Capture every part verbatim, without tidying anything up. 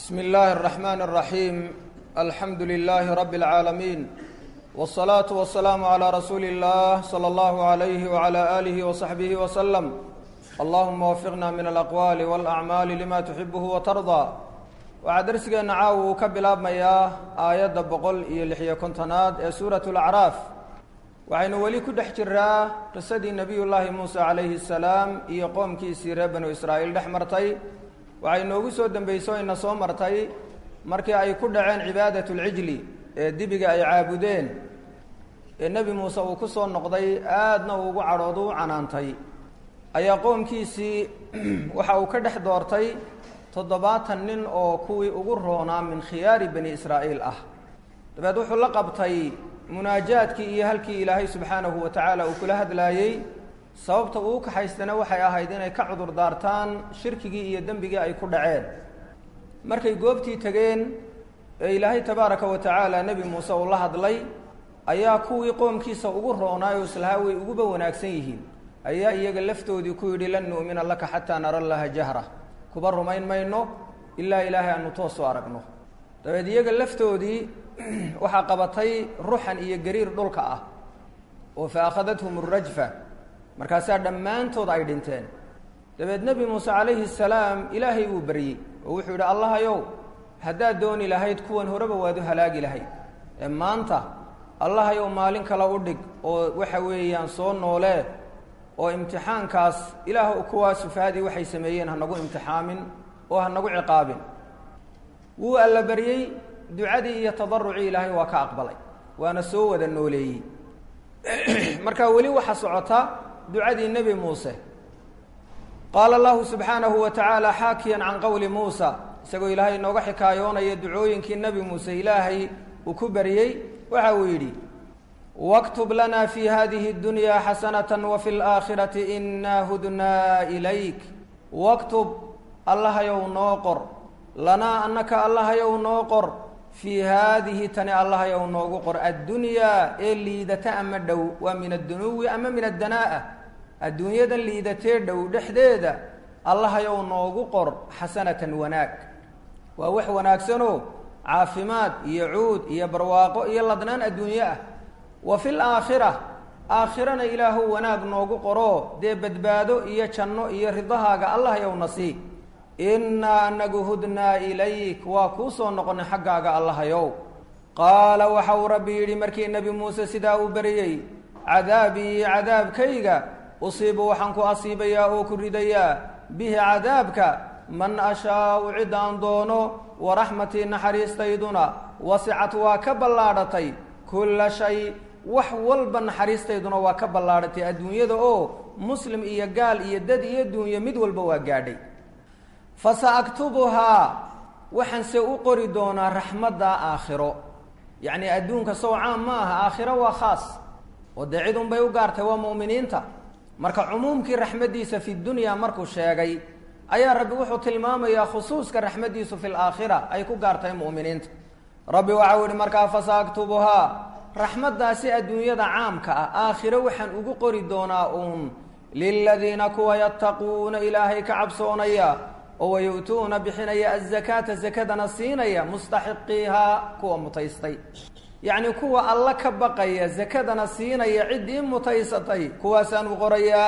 بسم الله الرحمن الرحيم الحمد لله رب العالمين والصلاة والسلام على رسول الله صلى الله عليه وعلى آله وصحبه وسلم اللهم وفقنا من الأقوال والأعمال لما تحبه وترضى وعدرسنا نعاو كبلاب مياه آيات بقول يلحيا كنتناد سورة الأعراف وعين ولي كد حجرا قصة نبي الله موسى عليه السلام يقوم كي سيرة بنو إسرائيل دحمرتي waxay noogu soo dambayso ina soo martay markii ay ku dhaceen cibaadatu al-ijli ee dibiga ay caabudeen ee nabi Muuse uu ku soo noqday aadna ugu cadhoodu canaantay ayaa qoomkiisii waxa uu ka dhex doortay toddobaatan nin oo kuwii ugu roonaa min khiyaari bani Israa'iil ah dabeed wuxuu la qabtay munaajaadkii iyo halkii Ilaahay subxaanahu wa ta'ala uu kula hadlaayay sababta uu ka haystana waxay ahayd inay ka cudur daartaan shirkigii iyo dambigii ay ku dhaceen markay goobtii tageen ee Ilaahay tabaaraka wa ta'ala nabi Muuse uu la hadlay ayaa kuwii qoomkiisa ugu roonaayo islaaway ugu wanaagsan yihiin ayaa iyaga laftoodii ku yidhi lan nu'mina laka hatta nara allaha jahra kuba rumayn mayno ilaa Ilaahay aanu toos u aragno dabeed iyaga laftoodii waxa qabatay ruuxan iyo gariir dhulka ah oo faaqadathum ar-rajfa markaasaa dhammaantood ay dhinteen dabeed nabi Muuse calayhi salaam ilaahay uu bariyay oo wuxuu yidhi allahayow haddaad dooni lahayd kuwan horeba waad u halaagi lahayd ee maanta allahayow maalin kale u dhig oo waxa weeyaan soo noolee oo imtixaankaas ilaah kuwa sufaadii waxay sameeyeen hanagu imtixaamin oo hanagu ciqaabin wuu alla bariyay ducadii iyo tadarrucii ilaahay waa ka aqbalay waana soo wada nooleeyay marka wali waxa socota دعاء النبي موسى قال الله سبحانه وتعالى حاكيا عن قول موسى سقوا إلهي نوغا حكايون يدعوين كي النبي موسى إلهي وكبريي وعويدي واكتب لنا في هذه الدنيا حسنة وفي الآخرة إنا هدنا إليك واكتب الله يو نوقر لنا أنك الله يو نوقر في هذه تني الله يو نوقر الدنيا اللي إذا تأمدوا ومن الدنو أما من الدناءة الدنيا اللي إذا تردوا دحديدة الله يو نوقر حسنة وناك ووح وناك سنو عافمات يعود يبرواق يلدنان الدنيا وفي الآخرة آخرنا إله وناك نوقرو دي بدبادو يچنو يرضها الله يو نصي إنا أنك هدنا إليك وكوسو نقن حقاك الله يو قال وحو ربي لمركي النبي موسى سداو بريي عذابي عذاب كيغا أصيب وحنك أصيب يا أوكرديا به عذابك من أشاء عدان دونو ورحمتي نحريس تيدنا وسعت وكبلارتي كل شيء وحول بن حريس تيدنا وكبلارتي الدنيا دو مسلم إيا قال إيا دد إيا الدنيا مدول بواقادي فسأكتبها وحن سأقري دونا رحمة آخره يعني أدونك سو عام ماها آخره وخاص ودعيدهم بيوغارته ومؤمنين تا مركا عمومك رحمة ديسة في الدنيا مركو الشيغي أي ربي وحو تلمام يا خصوصك رحمة ديسة في الآخرة أي كو غارته مؤمنين تا ربي وعود مركا فسأكتبها رحمة داسي الدنيا دا عامك آخره وحن أقري دونا أم للذين كوا يتقون إلهي كعبسونيا ويؤتون بحنيا الزكاة الزكاة نصينيا مستحقيها كوا متيستي يعني كوا الله كبقيا زكاة نصينيا عدي متيستي كوا سان قريا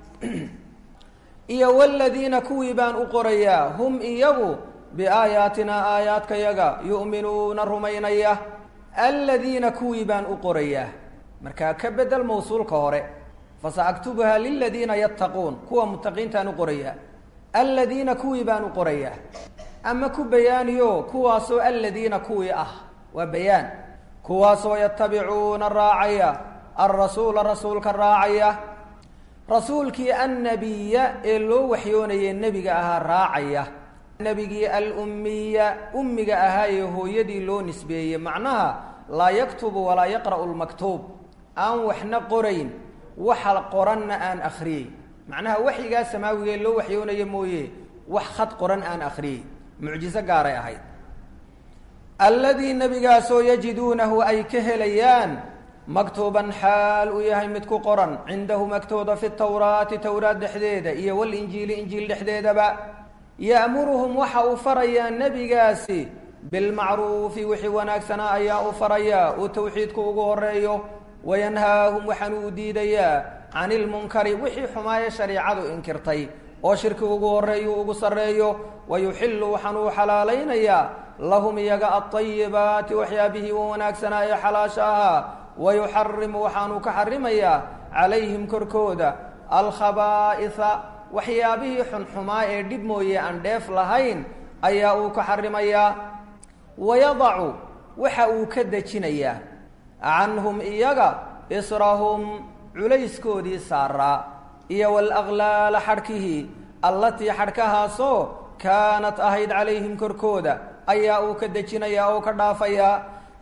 إيا والذين كويبان أقريا هم إيغو بآياتنا آيات كيغا يؤمنون الرمينيا الذين كويبان أقريا مركا كبد الموصول كوري فسأكتبها للذين يتقون كوا متقين تانو قريا الذين كوي بانوا قرية أما كبيانيو كواسو الذين كوي أه وبيان كواسو يتبعون الراعية الرسول الرسول كالراعية رسولك النبي إلو وحيوني النبي أها الراعية النبي الأمية أمي أها يهو يدي لو نسبية معناها لا يكتب ولا يقرأ المكتوب أن وحنا قرين وحل قرن أن أخري معناها وحي قال سماوي لو وحيون يمويه وحخط قرآن آن أخري معجزة قارئة هاي الذي النبي قاسو يجدونه أي كهليان مكتوبا حال وياهي متكو قرآن عنده مكتوبة في التوراة توراة دحديدة إيا والإنجيل إنجيل دحديدة با ya'muruhum waxa uu farayaa nebigaasi bilmacruufi wixii wanaagsanaa ayaa u farayaa uu tawxiidku ugu horeeyo wayanhaahum waxaanu u diidayaa cani ilmunkari wixii xumaaye shariicadu inkirtay oo shirki ugu horeeyo ugu sarreeyo wayuxillu waxaanu u xalaalaynayaa lahum iyaga alطayibaati waxyaabihii u wanaagsanaa ee xalaasha ahaa wayuxarimu waxaanu ka xarimayaa calayhim korkooda alkhabaa'isa waxyaabihii xunxumaa ee dhib mooye aan dheef lahayn ayaa uu ka xarimayaa wayadacu waxa uu ka dejinayaa canhum iyaga israhum culayskoodii saaraa iyo walaklaala xadhkihii allatii xadhkahaasoo kaanat ahayd calayhim korkooda ayaa uu ka dejinayaa oo ka dhaafayaa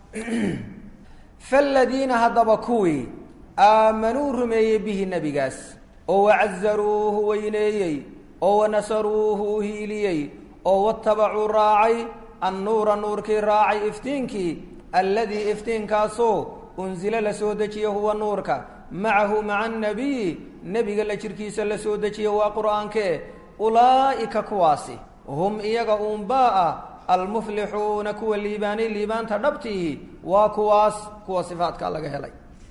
faaladiina haddaba kuwii aamanuu rumeeyey bihi nebigaas oo wacazaruuhu weyneeyey oo wanasaruuhu u hiiliyey oo watabacuu raacay annuura nuurkii raacay iftiinkii alladii iftiinkaasoo unsila la soo dejiye huwa nuurka macahu maca annabiyi nebiga la jirkiisa la soo dejiye waa qur-aankee ulaa'ika kuwaasi hum iyaga uunbaa-a almuflixuuna kuwa liibaanay liibaanta dhabtihi waa kuwaas kuwa sifaadkaa laga helay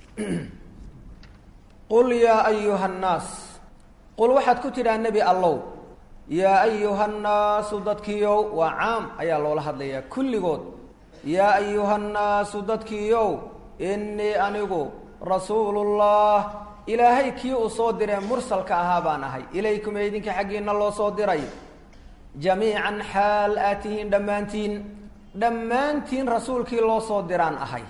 qul yaa ayuha nnaas qul waxaad ku tidhaa nebi allow yaa ayuha nnaasu dadkiiow waa caam ayaa loola hadlayaa kulligood yaa ayuha nnaasu dadkiiow innii anigu rasuulullah ilaahay kii uu soo diree mursalka ahaa baan ahay ilaykum ee idinka xaggiina loo soo diray jamiican xaal aad tihiin dhammaantiin dhammaantiin rasuulkii loo soo diraan ahay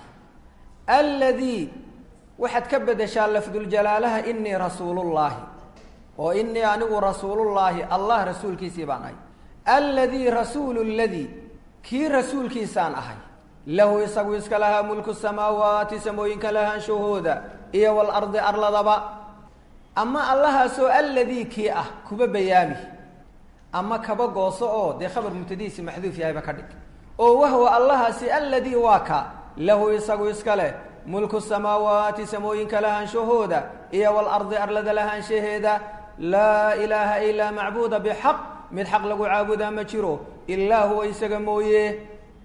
alladii waxaad ka bedeshaa lafduljalaalaha inii rasuulullaahi oo inii anigu rasuulullaahi allah rasuulkiisii baan ahay alladii rasuulu ladii kii rasuulkiisaan ahay lahu isagu iska lahaa mulku samaawaati samooyinka lahaanshahooda iyo walardi arladaba ama allahaasoo alladii kii ah kuba bayaami ama kaba gooso oo dee khabar mubtadiisi maxduuf yahayba ka dhig oo wahwa allahaasi alladii waa ka lahu isagu iska leh mulku samaawaati samooyinka lahaanshahooda iyo walardi arlada lahaanshaheeda laa ilaaha ilaa macbuuda bixaq mid xaq lagu caabudaa ma jiro ilaa huwa isaga mooye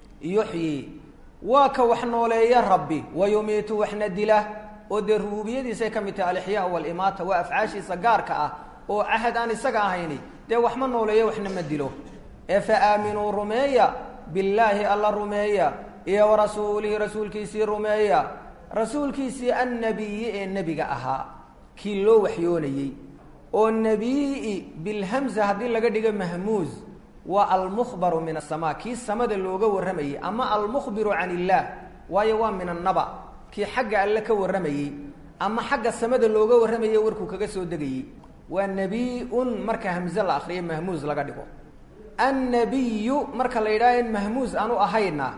yuxyi waa ka wax nooleeya rabbi wayumiitu waxna dila oo dee rubuubiyadiisay ka mid tahay alixyaa walimaata waa afcaashiisa gaarka ah oo cahad aan isaga ahayni dee wax ma nooleeya waxna ma dilo ee fa aaminuu rumeeya billaahi alla rumeeya iyo warasuulihi rasuulkiisii rumeeya rasuulkiisii annabiyi ee nebiga ahaa kii loo waxyoonayey oo nebiyi bilhamza haddii laga dhigo mahmuuz waa almukhbaru min asamaa kii samada looga warramayey ama almukhbiru can illaah waayo waa min annaba kii xagga alle ka warramayey ama xagga samada looga warramayey warkuu kaga soo degayey waa nebiy-un marka hamze la akriyo mahmuuz laga dhigo annabiyu marka la yidhaha in mahmuuz aanu ahayna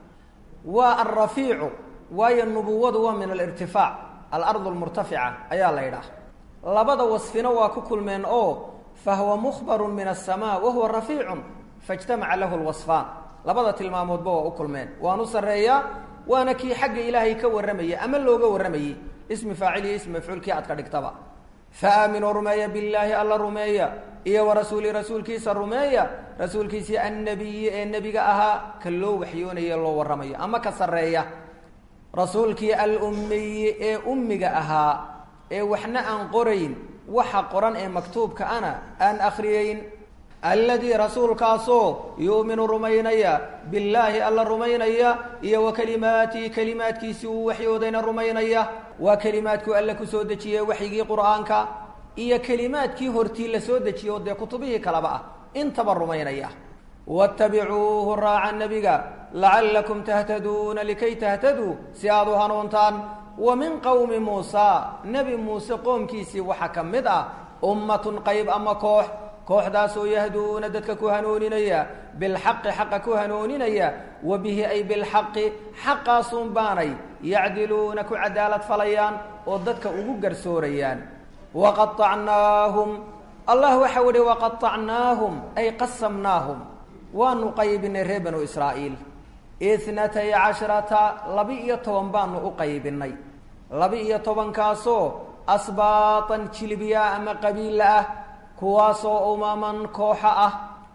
waa alrafiicu waayo nubuwadu waa min alirtifaac alardu almurtafica ayaa la yidhaah labada wasfina waa ku kulmeen oo fahuwa mukhbaru min aلsamaa wahuwa rafiicun faاjtamaca lahu lwasfaan labada tilmaamoodba waa u kulmeen waanu sarreeyaa waana kii xagga ilaahay ka warramayey ama looga warramayey ismi faacil iyo ismi mafcuul kii aad ka dhigtaba faaaminuu rumeeya billaahi alla rumeeya iyo warasuuli rasuulkiisa rumeeya rasuulkiisii annabiyi ee nebiga ahaa ka loo waxyoonaye loo warramayo ama ka sarreeya rasuulkii alummiyi ee ummiga ahaa ee waxna aan qorayn waxa qoran ee maktuubka ana aan akhriyeyn alladii rasuulkaasoo yu'minu rumaynaya billaahi alla rumaynaya iyo wa kalimaatihi kelimaadkiisii uu waxyoodayna rumaynaya waa kelimaadkuu alle ku soo dejiyey waxyigii qur'aanka iyo kelimaadkii hortii la soo dejiye oo dee kutubihii kaleba ah intaba rumaynaya waatabicuuhu raaca nebiga lacallakum tahtaduuna likay tahtaduu si aad u hanuuntaan wa min qowmi muusaa nebi muuse qoomkiisii waxaa ka mid ah ummatun qayb ama koox kooxdaasoo yahduuna dadka ku hanuuninaya bilxaqi xaqa ku hanuuninaya wa bihi ay bilxaqi xaqaasuun baanay yacdiluuna ku cadaalad falayaan oo dadka ugu garsoorayaan waqaطacnaahum allah waxau ihi waqaطacnaahum ay qasamnaahum waanu qaybinay reer banu israa'iil ithnatay cashrata laba-iyo toban baanu u qaybinay laba-iyo tobankaasoo asbaatan jilbiya ama qabiila ah kuwaasoo umaman kooxa ah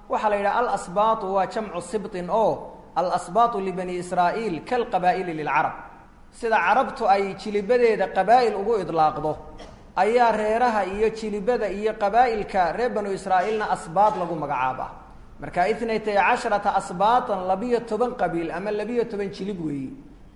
waxaa la yidhaha alasbaatu waa jamcu sibtin oo alasbaatu libani israa'iil kalqabaa'ili lilcarab sida carabtu ay jilibadeeda qabaa'il ugu idlaaqdo ayaa reeraha iyo jilibada iyo qabaa'ilka reer banu israa'iilna asbaad lagu magacaabaa marka itnaytay casharata asbaatan labiyo toban qabiil ama labiyo toban jilib weeyi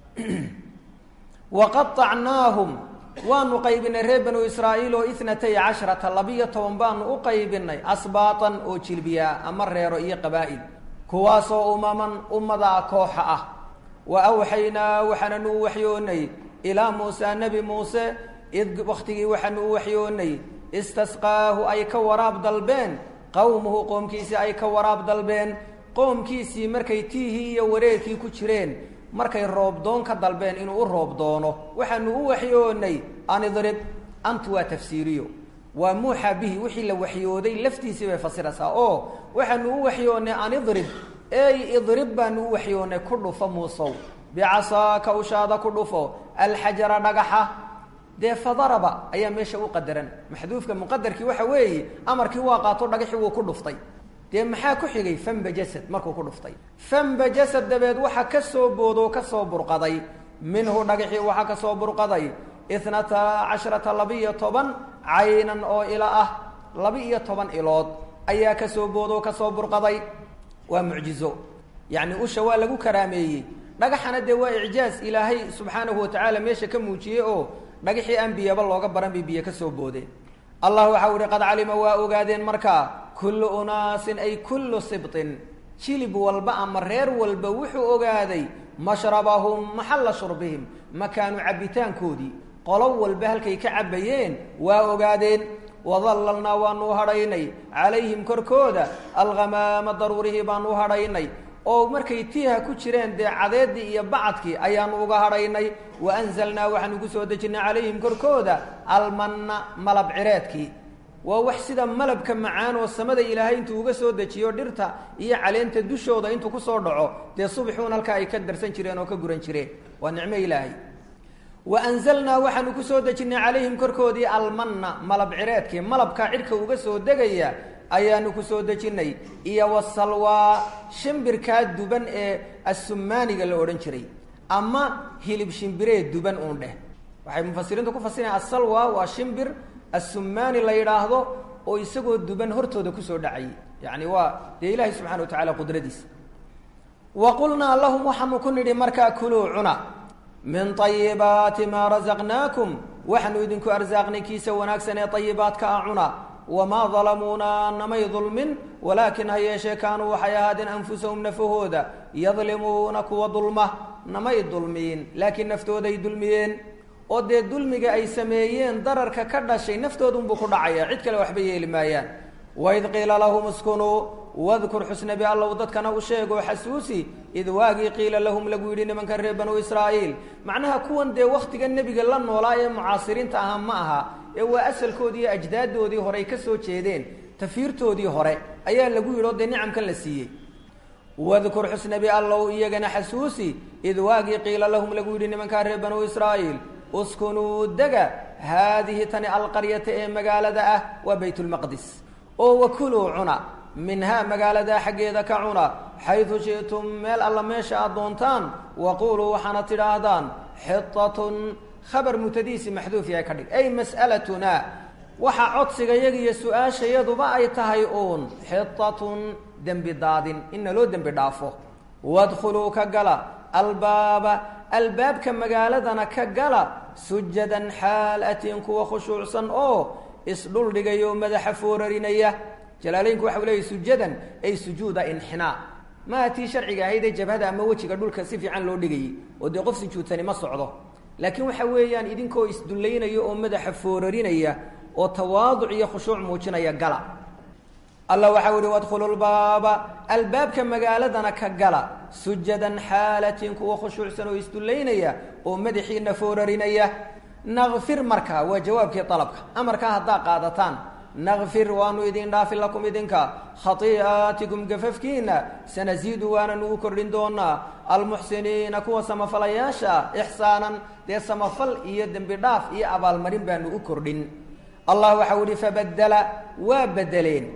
waqaطacnaahum waanu qaybinay reer banu israa'iil oo itnatay casharata labiyo toban baanu u qaybinay asbaatan oo jilbiyaa ama reero iyo qabaa'il kuwaasoo umaman ummadaa kooxa ah wa awxaynaa waxaananu u waxyoonay ilaa muusa nebi muuse id waktigii waxaanu u waxyoonay istasqaahu ay ka waraab dalbeen qowmuhu qoomkiisii ay ka waraab dalbeen qoomkiisii markay tiihii iyo wareerkii ku jireen markay roobdoon ka dalbeen inuu u roob doono waxaanu u waxyoonay an idrib antu waa tafsiiriyo waa muuxa bihi wixii la waxyooday laftiisii bay fasiraysaa oo waxaanu u waxyoonay an idrib ey idrib baanu u waxyoonay ku dhufo muusow bicasaaka ushaada ku dhufo alxajara dhagaxa dee fadaraba ayaa meesha u qadaran maxduufka muqadarkii waxa weeye amarkii waa qaato dhagaxii wuu ku dhuftay dee maxaa ku xigay fambajasad markuu ku dhuftay fambajasad dabeed waxa ka soo boodoo ka soo burqaday minhu dhagaxii waxaa ka soo burqaday ithnata casharata labiiyo toban caynan oo ila ah laba-iyo toban ilood ayaa ka soo boodoo ka soo burqaday waa mucjizo yacni usha waa lagu karaameeyey dhagaxana dee waa icjaaz ilaahay subxaanahu watacaala meesha ka muujiyey oo dhagaxii aan biyaba looga baran bay biyo ka soo boodeen allah waxau ihi qad calima waa ogaadeen markaa kullu unaasin ay kullu sibtin jilib walba ama reer walba wuxuu ogaaday mashrabahum maxalla shurbihim makaanu cabbitaankoodii qolo walba halkay ka cabbayeen waa ogaadeen wadallalnaa waanu u hadhaynay calayhim korkooda alghamaama daruurihii baanu u hadhaynay oo markay tiiha ku jireen dee cadeedii iyo bacadkii ayaanu uga hadhaynay wa anzalnaa waxaanu ku soo dejinay calayhim korkooda almanna malab cireedkii waa wax sida malabka macaan oo samada ilaahay intuu uga soo dejiyo dhirta iyo caleenta dushooda intuu kusoo dhaco dee subxuun halkaa ay ka darsan jireen oo ka guran jireen waa nicmo ilaahay wa anzalnaa waxaanu ku soo dejinay calayhim korkoodii almanna malab cireedkii malabkaa cidhka uga soo degaya ayaanu ku soo dejinay iyo wasalwaa shimbirkaa duban ee assumaaniga la odhan jiray ama hilib shimbireed duban uun dheh waxay mufasiriintu ku fasirayaan asalwa waa shimbir assumaani la yidhaahdo oo isagoo duban hortooda kusoo dhacayay yacni waa dee ilaahay subxana wa tacala qudradiisa wa qulnaa lahum waxaanu ku nidhi markaa kuluu cuna min ayibaati maa rasaqnaakum waxaanu idinku arsaaqnay kiisa wanaagsan ee ayibaadka ah cuna wamaa dalamuuna namay dulmin walaakin ha yeeshee kaanuu waxay ahaadeen anfusahum nafahooda yadlimuuna kuwa dulma namay dulmiyin laakiin naftooday dulmiyeen oo dee dulmiga ay sameeyeen dararka ka dhashay naftoodunbuu ku dhacaya cid kale waxba yeeli maayaan waid qiila lahum iskunuu wadkur xusnabi allow dadkana u sheegoo xasuusi id waagii qiila lahum lagu yidhi nimanka reer banuu israa'iil macnaha kuwan dee wakhtiga nebiga la noolaa ee mucaasiriinta ahaa ma aha ee waa asalkoodii iyo ajdaaddoodii hore ay ka soo jeedeen tafiirtoodii hore ayaa lagu yidhi oo dee nicamkan la siiyey wadkur xusnabi allow iyagana xasuusi id waagii qiila lahum lagu yidhi nimankaa reer banuu israa'iil uskunuu dega haadihi tani alqaryata ee magaalada ah waa baytulmaqdis oo wakuluu cuna minhaa magaaladaa xaggeeda ka cuna xaydu shi'tum meel alla meesha aad doontaan waquuluu waxaana tidhaahdaan xitatun khabar mutadiisi maxduuf yahay ka dhig ay mas'alatunaa waxa codsigayaga iyo su-aashayaduba ay tahay uun xitatun dembi daadin inna loo dembi dhaafo wadkhuluu ka gala albaaba albaabka magaaladana ka gala sujadan xaal atiin kuwa khushuucsan oo isdhuldhigayo madaxa foorarinaya jalaalaynku waxa u leeyahy sujadan ay sujuuda inxinaa maaha tii sharciga ahayd ee jabhada ama wejiga dhulka si fiican loo dhigayay oo dee qof sujuudsani ma socdo laakiin waxa weeyaan idinkoo isdullaynayo oo madaxa foorarinaya oo tawaaduc iyo khushuuc muujinaya gala alla waxau ihi wadkhulu lbaaba albaabka magaaladana ka gala sujadan xaalatin kuwa khushuucsan oo isdullaynaya oo madaxiina foorarinaya nakfir markaa waa jawaabkii dalabka amarkaa haddaa qaadataan nakfir waanu idin dhaafin lakum idinka khatii'aatikum gafafkiina sanasiidu waananu u kordhin doonaa almuxsiniina kuwa samafalayaasha ixsaanan dee samafal iyo dembi dhaaf iyo abaalmarin baanu u kordhin allah waxau ihi fabadela waa bedeleen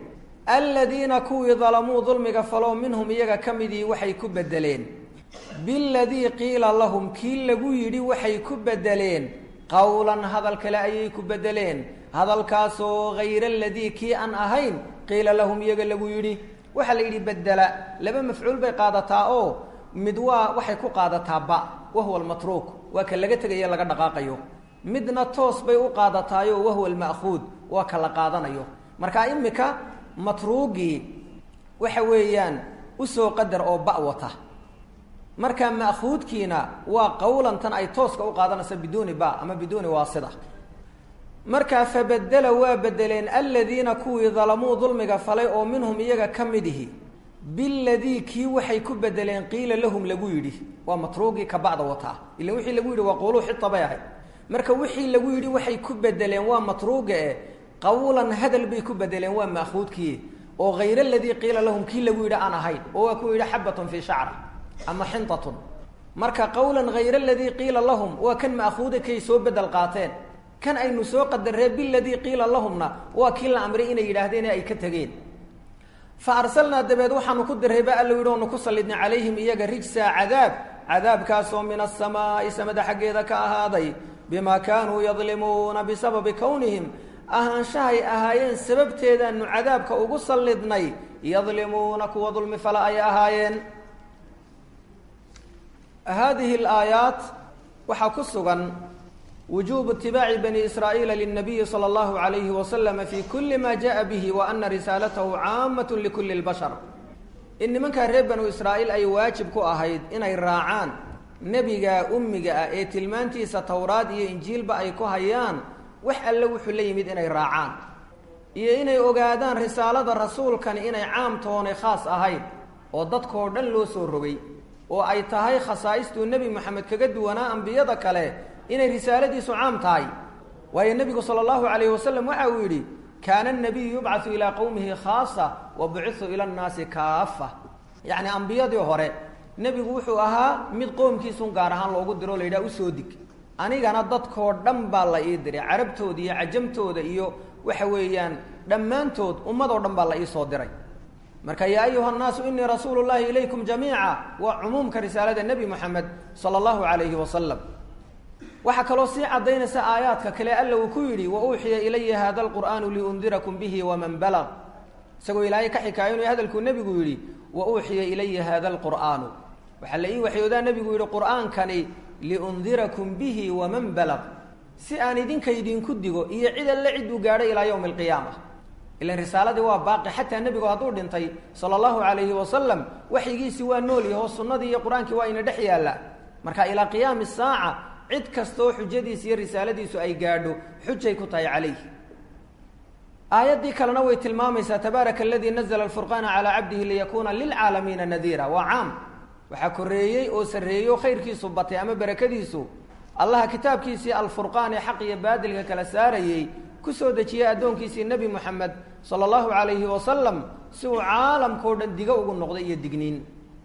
aladiina kuwii dalamuu dulmiga faloo minhum iyaga ka midii waxay ku bedeleen biladii qiila lahum kii lagu yidhi waxay ku bedeleen qowlan hadal kale ayay ku bedeleen hadalkaasoo hayra aladii kii aan ahayn qiila lahum iyaga lagu yidhi waxaa la yidhi bedela laba mafcuul bay qaadataa oo mid waa waxay ku qaadataa ba wahuwa almatruuk waa ka laga tegayo laga dhaqaaqayo midna toos bay u qaadataayo wahuwa alma'khuud waa ka la qaadanayo marka imika matruugii waxa weeyaan usoo qadar oo ba wata marka ma'khuudkiina waa qowlantan ay tooska u qaadanaysa biduuni ba ama biduuni waasida markaa fabedela waa bedeleen aladiina kuwii dalamuu dulmiga falay oo minhum iyaga ka mid ihi biladii kii waxay ku bedeleen qiila lahum lagu yidhi waa matruugii ka bacda wataa ila wixii lagu yidhi waa quuluu xita bay ahayd marka wixii lagu yidhi waxay ku bedeleen waa matruuga e qawlan hadal bay ku bedeleen waa ma'khuudkii oo hayra aladii qiila lahum kii lagu yidhi aan ahayn oo waa ku yidhi xabatun fii shacra ama xintatun marka qawlan hayra aladii qiila lahum waa kan ma'khuuda kay soo bedel qaateen kan aynu soo qadarree biladii qiila lahumna waa kii la amray inay yidhaahdeen ee ay ka tegeen fa arsalnaa dabeed waxaanu ku dirray ba alla yidhi oonu ku sallidnay calayhim iyaga rijsaa cadaab cadaabkaasoo min asamaa'i samada xaggeeda ka ahaaday bimaa kaanuu yadlimuuna bisababi kownihim ahaanshahay ahaayeen sababteedaanu cadaabka ugu sallidnay yadlimuuna kuwa dulmi fala ay ahaayeen haadihi alaayaat waxaa ku sugan wujuubu itibaaci bani israa'iila lilnabiyi sala allahu calayhi wasalama fi kuli ma jaءa bihi wa ana risaalatahu caamat likuli lbashar in nimankaa reer banu israa'iil ay waajib ku ahayd inay raacaan nebiga ummiga ah ee tilmaantiisa towraad iyo injiilba ay ku hayaan wax alle wuxuu la yimid inay raacaan iyo inay ogaadaan risaalada rasuulkani inay caamtoonay khaas ahayd oo dadkoo dhan loo soo rogay oo ay tahay khasaa'istuu nebi moxamed kaga duwanaa ambiyada kale inay risaaladiisu caam tahay waayo nebigu sala allahu calayhi wasalam waxa uu yidhi kaana anabiyu yubcathu ilaa qowmihi khaasa wa bucitu ila annaasi kaafa yacni ambiyadii hore nebigu wuxuu ahaa mid qoomkiisun gaar ahaan loogu diro o la yidhaha usoo dig anigana dadkoo dhan baa la ii diray carabtooda iyo cajamtooda iyo waxa weeyaan dhammaantood ummadoo dhan baa la ii soo diray marka yaa ayuha annaasu inii rasuulu llahi ilaykum jamiica waa cumuumka risaalada nebi moxamed sala allahu calayhi wasalam waxaa kaloo sii caddaynaysa aayaadka kale alla uu ku yidhi wa uuxiya ilaya hada alqur'aanu liundirakum bihi waman balag isagoo ilaahay ka xikaayonaya hadalkuu nebigu yidhi wa uuxiya ilaya hada alqur'aanu waxaa la ii waxyoodaa nebigu yidhi qur'aankani liundirakum bihi waman balag si aan idinka idinku digo iyo cid alle cidduu gaadhay ilaa yowmi alqiyaama ilan risaaladii waa baaqi xataa nebigu hadduu dhintay sala allahu calayhi wasalam waxyigiisii waa nool yaho sunnadii iyo qur-aankii waa ina dhex yaalla marka ilaa qiyaami saaca cid kastoo xujadiisa iyo risaaladiisu ay gaadho xujay ku tahay calayh aayaddii kalena way tilmaamaysaa tabaaraka aladii nazla alfurqaana calaa cabdihi liyakuuna lilcaalamiina nadiira waa caam waxaa koreeyey oo sarreeyo khayrkiisu batay ama barakadiisu allaha kitaabkiisii alfurqaan ee xaq iyo baadilka kala saarayey kusoo dejiyey addoonkiisii nebi moxamed sala allahu calayhi wasalam si uu caalamkao dhan digo ugu noqday iyo digniin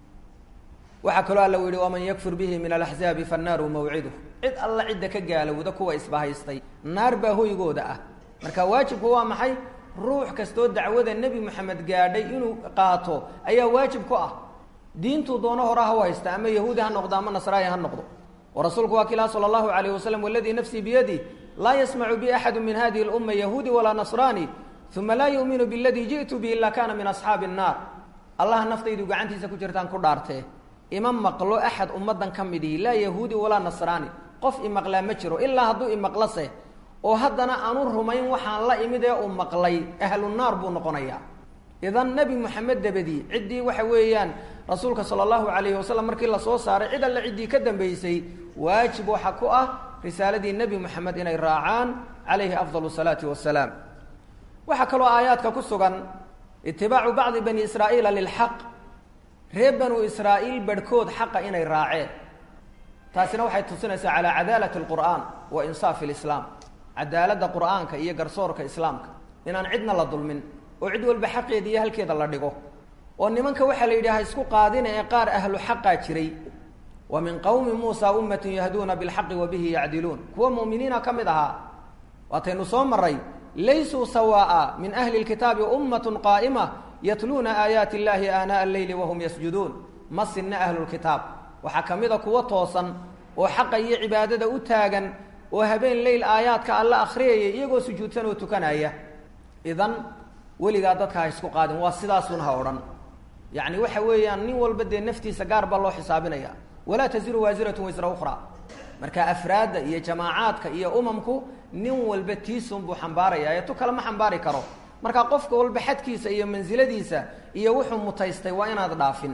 waxaa kaloo alla u yihi waman yakfur bihi min alaxzaabi fannaaru mawciduh cid alla cidda ka gaalowda kuwa isbahaystay naar baa hoygooda ah marka waajibku waa maxay ruux kastoo dacwada nebi moxamed gaadhay inuu qaato ayaa waajib ku ah diintuu doono hore ha u haysta ama yahuudi ha noqdo ama nasraani ha noqdo oo rasuulku waa kilaha sala allahu calayh wasalam waladii nafsii biyadi laa yasmacu bi axadu min hadihi اlumma yahuudi walaa nasraani uma laa yu'minu biladii ji'tu bihi ila kana min asxaabi الnaar allaha naftaydu gacantiisa ku jirtaan ku dhaartee ima maqlo axad ummaddan ka midii laa yahuudi walaa nasraani qof imaqlaa ma jiro ilaa hadduu imaqlase oo haddana aanu rumayn waxaan la imid ee uu maqlay ahlu naar buu noqonayaa idan nebi moxamed dabadii ciddii waxa weeyaan rasuulka sala allahu calayhi wasalam markii lasoo saaray cid alle ciddii ka dambaysay waajib waxa ku ah risaaladii nebi moxamed inay raacaan calayhi afdal salaati wasalaam waxaa kaloo aayaadka ku sugan itibaacu bacdi bani israa'iila lilxaq reer banu israa'iil barhkood xaqa inay raaceen taasina waxay tusinaysaa calaa cadaalati alqur'aan wa insaafi alislaam cadaaladda qur'aanka iyo garsoorka islaamka inaan cidna la dulmin oo cid walba xaqeeda iyo halkeeda la dhigo oo nimanka waxaa la yidhaha isku qaadina ee qaar ahlu xaqaa jiray wa min qowmi muusa ummatun yahduuna bilxaqi wa bihi yacdiluun kuwa mu'miniina ka mid ahaa waataynu soo maray laysuu sawaa'a min ahli lkitaabi ummatun qaa'ima yatluuna aayaati illaahi aanaa'a alleyli wahum yasjuduun ma sinna ahlulkitaab waxaa ka mid a kuwa toosan oo xaqa iyo cibaadada u taagan oo habeen leyl aayaadka alla akhriyaya iyagoo sujuudsan oo tukanaya. idan weligaa dadka ha isku qaadin, waa sidaasuna ha odhan. yacni waxa weeyaan nin walba dee naftiisa gaar baa loo xisaabinaya, walaa taziru waasiratun wisra ukhraa. marka afraadda iyo jamaacaadka iyo umamku nin walba tiisun buu xambaaraya ee tu kale ma xambaari karo. marka qofka walba xadkiisa iyo mansiladiisa iyo wuxuu mutaystay waa inaad dhaafin.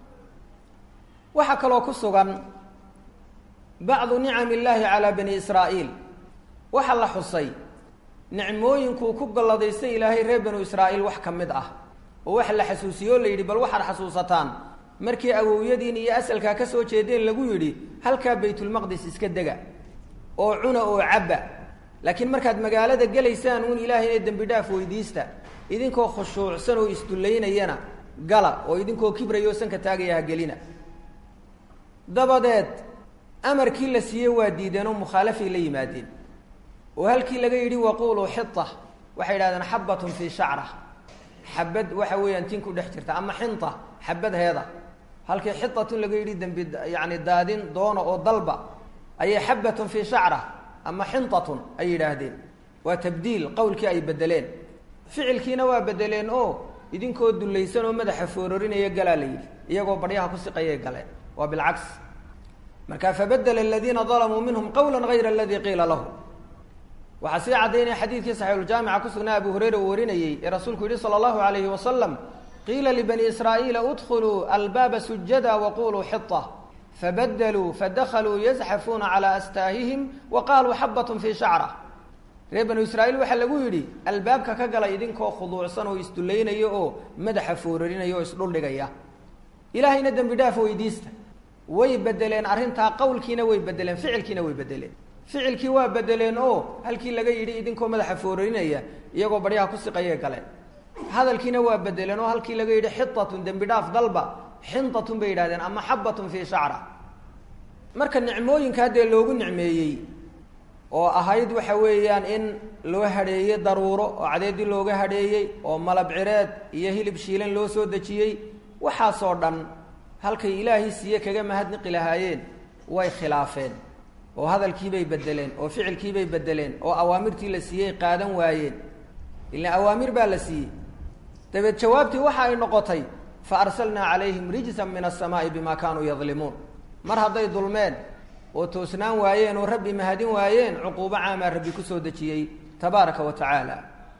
waxaa kaloo ku sugan bacdu nicami illaahi calaa bani israa'iil, waxaa la xusay nicmooyinkuu ku galladaystay ilaahay reer banu israa'iil wax ka mid ah, oo waxa la xasuusiyey oo la yidhi bal waxaad xasuusataan markii awowyadiin iyo asalkaa ka soo jeedeen lagu yidhi halkaa baytulmaqdis iska dega oo cuna oo cabba, laakiin markaad magaalada gelaysaan uun ilaahayna dembi dhaaf weydiista, idinkoo khushuucsan oo isdullaynayana gala, oo idinkoo kibraya oo sanka taagaya ha gelina. dabadeed amarkii la siiyey waa diideen oo mukhaalafay la yimaadeen, oo halkii laga yidhi waquuluu xita waxay yidhahdeen xabbatun fii shacra, xabad waxa weeyaan tin ku dhex jirta, ama xinta xabad heeda, halkii xitatun laga yidhi dembi yacni daadin doona oo dalba ayay xabbatun fii shacra ama xintatun ay yidhaahdeen. waa tabdiil, qowlkii ay bedeleen, ficilkiina waa bedeleen oo idinkoo dullaysan oo madaxa foororinaya galaa la yidhi, iyagoo baryaha ku siqayay galeen. waa bilcaks. marka fabadela aladiina dalamuu minhum qawla gayra aladii qiila lahu. waxaa sii caddaynaya xadiidkii saxiixuljaamica ku sugnaa abu hureyra uu warinayey ee rasuulku yihi sala allahu alayhi wasalam qiila libani israa'iila udkhuluu albaaba sujada waquluu xita fabadaluu fadakaluu yazxafuuna calaa astaahihim wa qaaluu xabbatun fii shacra. reer banu israa'iil waxaa lagu yidhi albaabka ka gala idinkoo khuduucsan oo isdullaynaya oo madaxa foorarinaya oo isdhuldhigaya, ilaahayna dembi dhaaf weydiista. way bedeleen arrintaa, qowlkiina way bedeleen, ficilkiina way bedeleen. ficilkii waa bedeleen oo halkii laga yidhi idinkoo madaxa foorarinaya iyagoo baryaha ku siqayay galeen. hadalkiina waa bedeleen oo halkii laga yidhi xitatun dembi dhaaf dalba, xintatun bay yidhahdeen ama xabbatun fii shacra. marka nicmooyinka haddee loogu nicmeeyey oo ahayd waxa weeyaan in loo hadheeyey daruuro oo cadeedii looga hadheeyey, oo malab cireed iyo hilib shiilan loo soo dejiyey, waxaasoo dhan halkay ilaahay siiye kaga mahadniqi lahaayeen way khilaafeen, oo hadalkiibay bedeleen, oo ficilkiibay bedeleen, oo awaamirtii la siiyey qaadan waayeen. ilaan awaamir baa la siiyey. dabeed jawaabtii waxa ay noqotay fa arsalnaa calayhim rijsan min asamaa'i bimaa kaanuu yadlimuun. mar hadday dulmeen oo toosnaan waayeen oo rabbi mahadin waayeen, cuquubo caamaa rabbi ku soo dejiyey tabaaraka wa tacaala.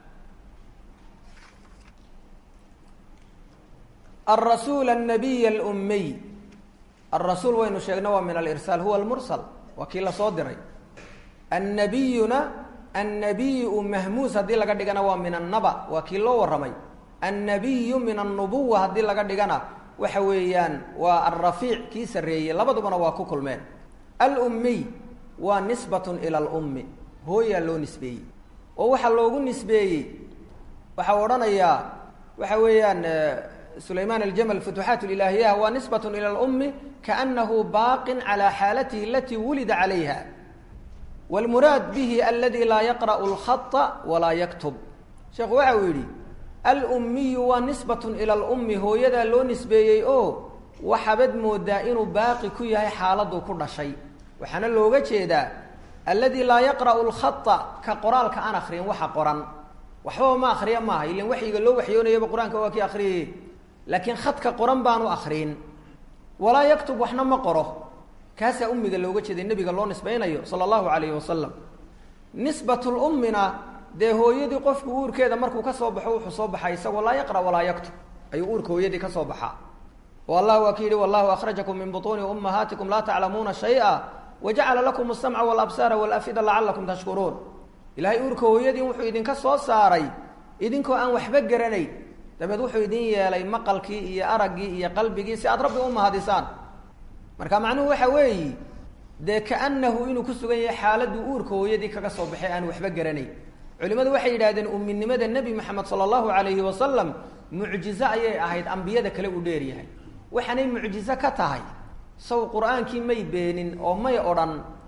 alrasuul annabiy alummiy, alrasuul waynu sheegna waa min alirsaal, huwa almursal, waa kii lasoo diray. annabiyuna annabiyu mahmuus haddii laga dhigana waa min annaba, waa kii loo warramay. annabiyu min annubuwa haddii laga dhigana waxa weeyaan waa alrafiic, kii sarreeyey. labadubana waa ku kulmeen. alummiy waa nisbatun ila alummi, hooyaa loo nisbeeyey, oo waxaa loogu nisbeeyey waxaa odhanayaa waxa weeyaan sulaymaan aljamal futuuxaat ilaahiyaha waa nisbatun ila alummi kaanahu baaqin calaa xaalatihi alatii wulida calayha, wاlmuraad bihi aladi laa yaqra'u اlkhata walaa yaktub. sheekhu waxa uu yidhi alummiyu waa nisbatun ila alummi, hooyadaa loo nisbeeyey oo waxaabad moodaa inuu baaqi ku yahay xaaladuu ku dhashay. waxaana looga jeedaa aladi laa yaqra'u اlkhata, ka qoraalka aan akriyin waxa qoran, waxbaba ma akriya maaha, ilan waxyiga loo waxyoonayaba qur-aanka waa kii akriyay, laakiin khadka qoran baanu akriyin. walaa yaktub, waxna ma qoro. kaasaa ummiga looga jeeday nebiga loo nisbaynayo sala allahu calayhi wasalam. nisbatulummina dee hooyadii qofku uurkeeda markuu ka soo baxo wuxuu soo baxay isagoo laa yaqra' walaa yaktub, ayuu uurka hooyadii ka soo baxaa. oo allah waa ki yidhi wallahu akhrajakum min butuuni ummahaatikum laa taclamuuna shay-a wajacala lakum alsamca walabsaara walafida lacalakum tashkuruun. ilaahay uurka hooyadii wuxuu idinka soo saaray idinkoo aan waxba garanayn, dabeed wuxuu idin yeelay maqalkii iyo araggii iyo qalbigii si aad rabbi u mahadisaan. marka macnuhu waxa weeyi dee kaanahu inuu ku sugan yahay xaaladuu uurka hooyadii kaga soo baxay aan waxba garanayn. culimmadu waxay yidhahdeen umminimada nebi moxamed sala allahu calayhi wasalam mucjizo ayay ahayd ambiyada kale uu dheer yahay. waxaanay mucjizo ka tahay saw qur-aankii may beenin oo may odhan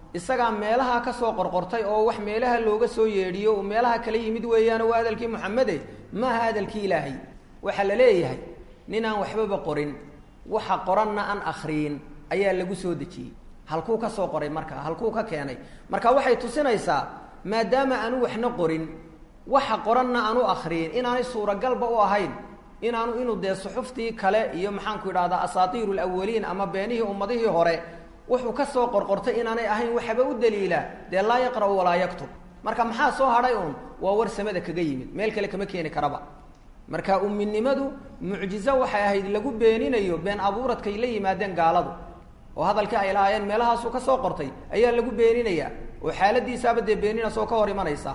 isagaa meelaha ka soo qorqortay oo wax meelaha looga soo yeedhiyo uu meelaha kala yimid weeyaan waa hadalkii maxamede maaha hadalkii ilaahay waxaa la leeyahay ninaan waxbaba qorin waxa qoranna aan akhriyin ayaa lagu soo dejiyey halkuu ka soo qoray marka halkuu ka keenay marka waxay tusinaysaa maadaama aanu waxna qorin waxa qoranna aanu akhriyin inaanay suuragalba u ahayn inaanu inuu dee suxuftii kale iyo maxaanku idhahdaa asaatiiru lawaliin ama beenihii ummadihii hore wuxuu ka soo qorqortay inaanay ahayn waxaba u daliila dee laa yaqra'u walaa yaktub marka maxaa soo hadhay uun waa war samada kaga yimid meel kale kama keeni karaba marka umminimadu mucjizo waxay ahayd lagu beeninayo been abuuradkay la yimaadeen gaaladu oo hadalkii ay lahaayeen meelahaasuu ka soo qortay ayaa lagu beeninayaa oo xaaladiisaaba dee beeninasoo ka hor imanaysa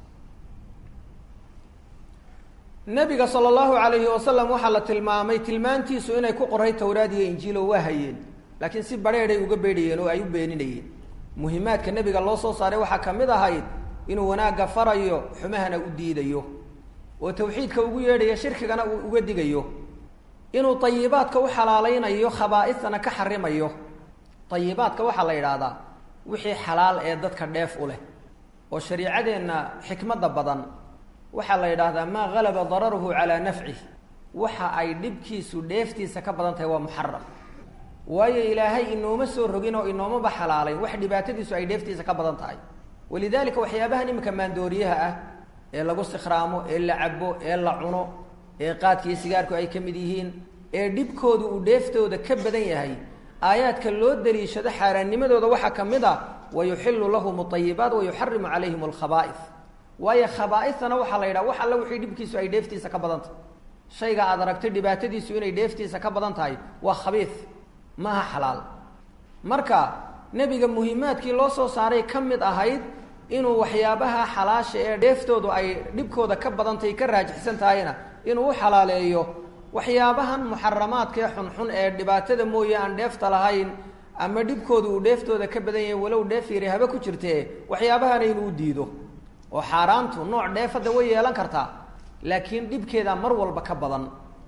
nabiga sala allahu calayhi wasalam waxaa la tilmaamay tilmaantiisu inay ku qoray towraad iyo injiil oo waa hayeen laakiin si badheedhay uga beedhayeen oo ay u beeninayeen muhimaadka nebiga loo soo saaray waxaa ka mid ahayd inuu wanaagga farayo xumahana u diidayo oo tawxiidka ugu yeedhayo shirkigana uu uga digayo inuu tayibaadka u xalaalaynayo khabaa'isana ka xarimayo tayibaadka waxaa la yidhaahdaa wixii xalaal ee dadka dheef u leh oo shariicadeenna xikmadda badan waxaa la yidhaahdaa maa galaba dararuhu calaa nafcih waxa ay dhibkiisu dheeftiisa ka badan tahay waa muxaram waayo ilaahay inooma soo rogin oo inoomaba xalaalayn wax dhibaatadiisu ay dheeftiisa ka badan tahay walidaalika waxyaabahan iminka maandooriyaha ah ee lagu sikhraamo ee la cabo ee la cuno ee qaadkiiyo sigaarku ay ka mid yihiin ee dhibkoodu uu dheeftooda ka badan yahay aayaadka loo daliishado xaaraannimadooda waxaa ka mid ah wayuxilu lahum alayibaat wayuxarimu calayhim alkhabaa'is waayo khabaa'isana waxaa la yidhaha wax alla wixii dhibkiisu ay dheeftiisa ka badan tahay shayga aad aragtay dhibaatadiisu inay dheeftiisa ka badan tahay waa khabiis maaha xalaal marka nebiga muhimaadkii loo soo saaray ka mid ahayd inuu waxyaabaha xalaasha ee dheeftoodu ay dhibkooda ka badantay ka raajixsan tahayna inuu u xalaaleeyo waxyaabahan muxaramaadka ee xunxun ee dhibaatada mooye aan dheefta lahayn ama dhibkoodu uu dheeftooda ka badan yahay walow dheef yari haba ku jirtee waxyaabahana inuu u diido oo xaaraantu nooc dheefadda way yeelan kartaa laakiin dhibkeeda mar walba ka badan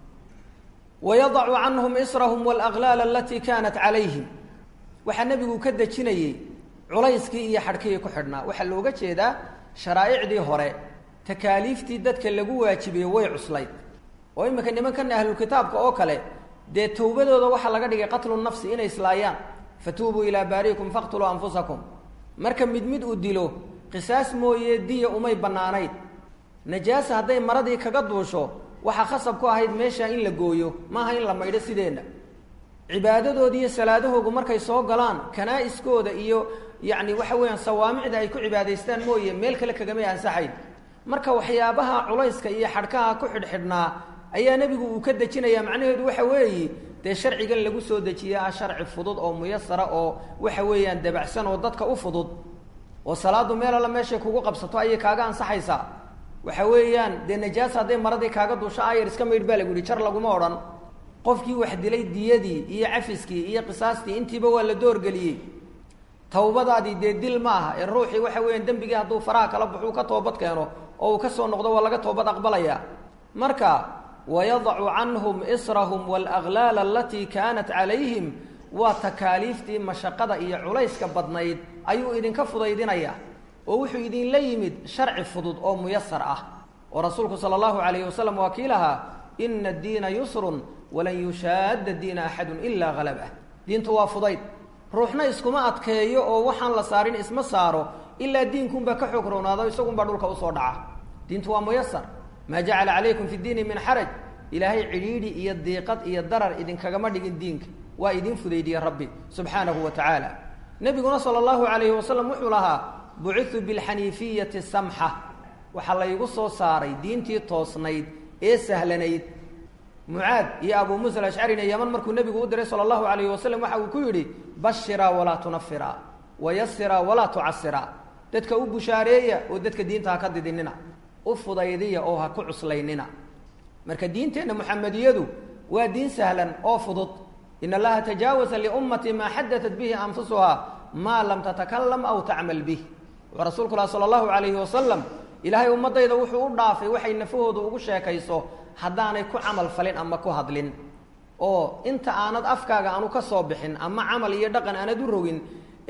wayadacu canhum israhum walaklaala alatii kaanat calayhim waxaa nebigu ka dejinayey culayskii iyo xadhkihii ku xidhnaa waxaa looga jeedaa sharaa'icdii hore takaaliiftii dadka lagu waajibiyey way cuslayd oo iminka nimankan ahlulkitaabka oo kale dee towbadooda waxaa laga dhigay qatlu nafsi inay islaayaan fatuubuu ilaa baariikum faqtuluu anfusakum marka mid mid uu dilo qisaas mooye diya umay bannaanayd najaasa hadday maradii kaga duusho waxaa khasab ku ahayd meeshaa in la gooyo maaha in la maydho sideenna cibaadadoodi iyo salaadahoogu markay soo galaan kanaa-iskooda iyo yacni waxa weeyaan sawaamicda ay ku cibaadaystaan mooye meel kale kagamay ansaxayn marka waxyaabaha culayska iyo xadhkaha ku xidhxidhnaa ayaa nebigu uu ka dejinayaa macnaheedu waxa weeye dee sharcigan lagu soo dejiyaa ah sharci fudud oo muyasara oo waxa weeyaan dabacsan oo dadka u fudud oo salaadu meel alla meeshay kugu qabsato ayay kaaga ansaxaysaa waxa weeyaan dee najaas hadday maradii kaaga duusho ayar iska maydh baa lagu yihi jar laguma odhan qofkii wax dilay diyadii iyo cafiskii iyo qisaastii intiiba waa la doorgeliyey tawbadaadii dee dil ma aha ee ruuxii waxa weeyaan dembigii hadduu faraha kala baxuu ka toobad keeno oo uu ka soo noqdo waa laga toobad aqbalaya marka wayadacu canhum israhum walaklaala alatii kaanat calayhim waa takaaliiftii mashaqada iyo culayska badnayd ayuu idinka fudaydinaya oo wuxuu idinla yimid sharci fudud oo muyasar ah oo rasuulku sala allahu calayhi wasalam waa kii lahaa ina addiina yusrun walan yushaadda diina axadun ilaa halabah diintu waa fudayd ruuxna iskuma adkeeyo oo waxaan la saarin isma saaro ilaa diinkunbaa ka xoog rownaado isagunbaa dhulka usoo dhaca diintu waa muyasar maa jacala calaykum fi diini min xaraj ilaahay cidhiidhi iyo diiqad iyo darar idinkagama dhigin diinka waa idin fudaydiyey rabbi subxaanahu wa tacaala nebiguna sala allahu calayhi wasalam wuxuu lahaa bucitu bilxaniifiyati samxa waxaa laygu soo saaray diintii toosnayd ee sahlanayd mucaad iyo abuu muusa alashcarina yaman markuu nebigu u diray sala allahu calayhi wasalam waxa uu ku yidhi bashiraa walaa tunafiraa wayasiraa walaa tucasiraa dadka u bushaareeya oo dadka diinta ha ka didinina u fudaydiya oo ha ku cuslaynina marka diinteenna muxamediyadu waa diin sahlan oo fudud in allaha tajaawaza liummati maa xadatat bihi anfusuhaa maa lam tatakalam aw tacmal bih wuxuu rasuulku laha sala allahu calayhi wasalam ilaahay ummadayda wuxuu u dhaafay waxay nafahooda ugu sheekayso haddaanay ku camal falin ama ku hadlin oo inta aanad afkaaga aanu ka soo bixin ama camal iyo dhaqan aanad u rogin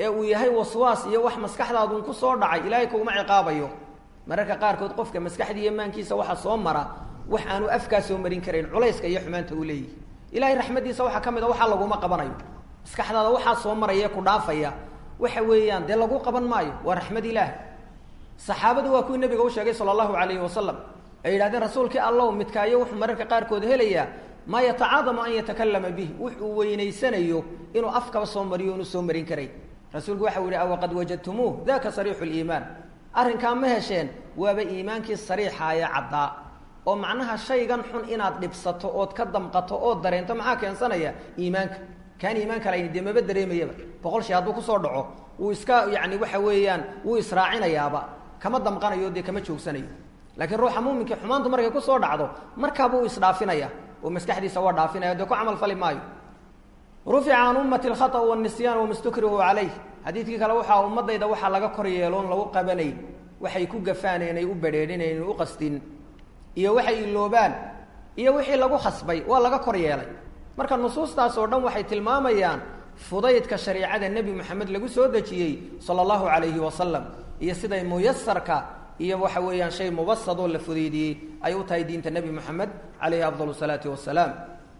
ee uu yahay waswaas iyo wax maskaxdaadu ku soo dhacay ilaahay kuma ciqaabayo mararka qaarkood qofka maskaxdiisa iyo maankiisa waxa soo mara wax aanu afka soo marin karin culayska iyo xumaanta uu leeyahay ilaahay raxmadiisa waxa kamid ah waxa lagu ma qabanayo maskaxdaada waxa soo maraya ku dhaafaya waxa weeyaan de lagu qaban maayo waa raxmad ilaahay saxaabadu waa kuwii nabiga u sheegay sallallahu alayhi wasallam ay yiraahdeen rasuulkii allah midkaayo wuxuu mararka qaarkood helaya ma yatacaadamu an yatakallama bihi wuxuu weynaysanayo inuu afkaba soo mariyo inuu soo marin karay rasuulku waxa uu yiri aw qad wajadtumuh daka sariixul iimaan arrinka ma hesheen waaba iimaankii sariixa ay cadda oo macnaha shaygan xun inaad dhibsato oo ka damqato oo dareento maxaa keensanaya iimaanka kan iimaanka la yidhi ma dareemayaba boqol shay haduu ku soo dhaco uu iska yaani waxa weeyaan uu israacinayaaba kama damqanayo de kama joogsanayo laakiin ruuxa muuminka xumaantu markay ku soo dhacdo markaa buu isdhaafinaya oo maskaxdiisa waa dhaafinaya de ku amal fali maayo rufi'a an ummati al-khata' wa an-nisyan wa mustakrihu alayhi hadithii kale waxa ummadayda waxa laga kor yeeloon lagu qabanay waxay ku gafaaneen ay u bareerineen u qastin iyo waxay iloobaan iyo wixii lagu khasbay waa laga kor yeelay marka nusuustaas oo dhan waxay tilmaamayaan fudaydka shariicada nabi maxamed lagu soo dajiyay sallallahu alayhi wa sallam iyo siday muyassarka iyo waxa weeyaan shay mubassad oo la fudeydiyay ay u tahay diinta nabi maxamed alayhi afdalu salatu wassalam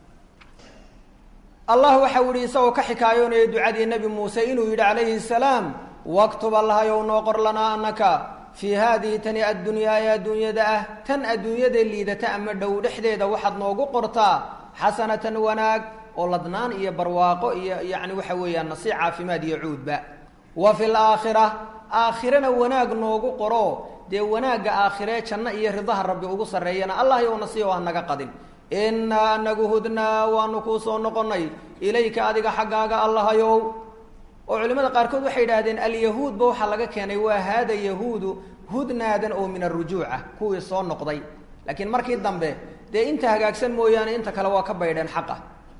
allah waxa wuri isagoo ka xikaayoonay ducadii nabi muuse inuu yiri alayhi salaam waqtub allah yow noo qor lana annaka fi hadhihi tani ad-dunya ya dunyada ah tan adduunyada liidata ama dhow dhexdeeda waxaad noogu qortaa xasanatan wanaag oo ladnaan iyo barwaaqo iyo yaani waxa weeyaan nasiic caafimaad iyo cuudba wa fil aakhirah aakhirana wanaag noogu qoro de wanaaga aakhire janna iyo ridaha rabbi ugu sareeyana allah yow nasiiyo aan naga qadin inna anagu hudna wa nuku soo noqonay ilayka adiga xagaaga allah yow oo culimada qaarkood waxay yiraahdeen al-yahuud ba waxa laga keenay waa hada yahuudu hudnaadan oo min ar-rujuu'a kuwii soo noqday laakiin markii dambe de inta hagaagsan mooyaane inta kale waa ka baydheen xaqa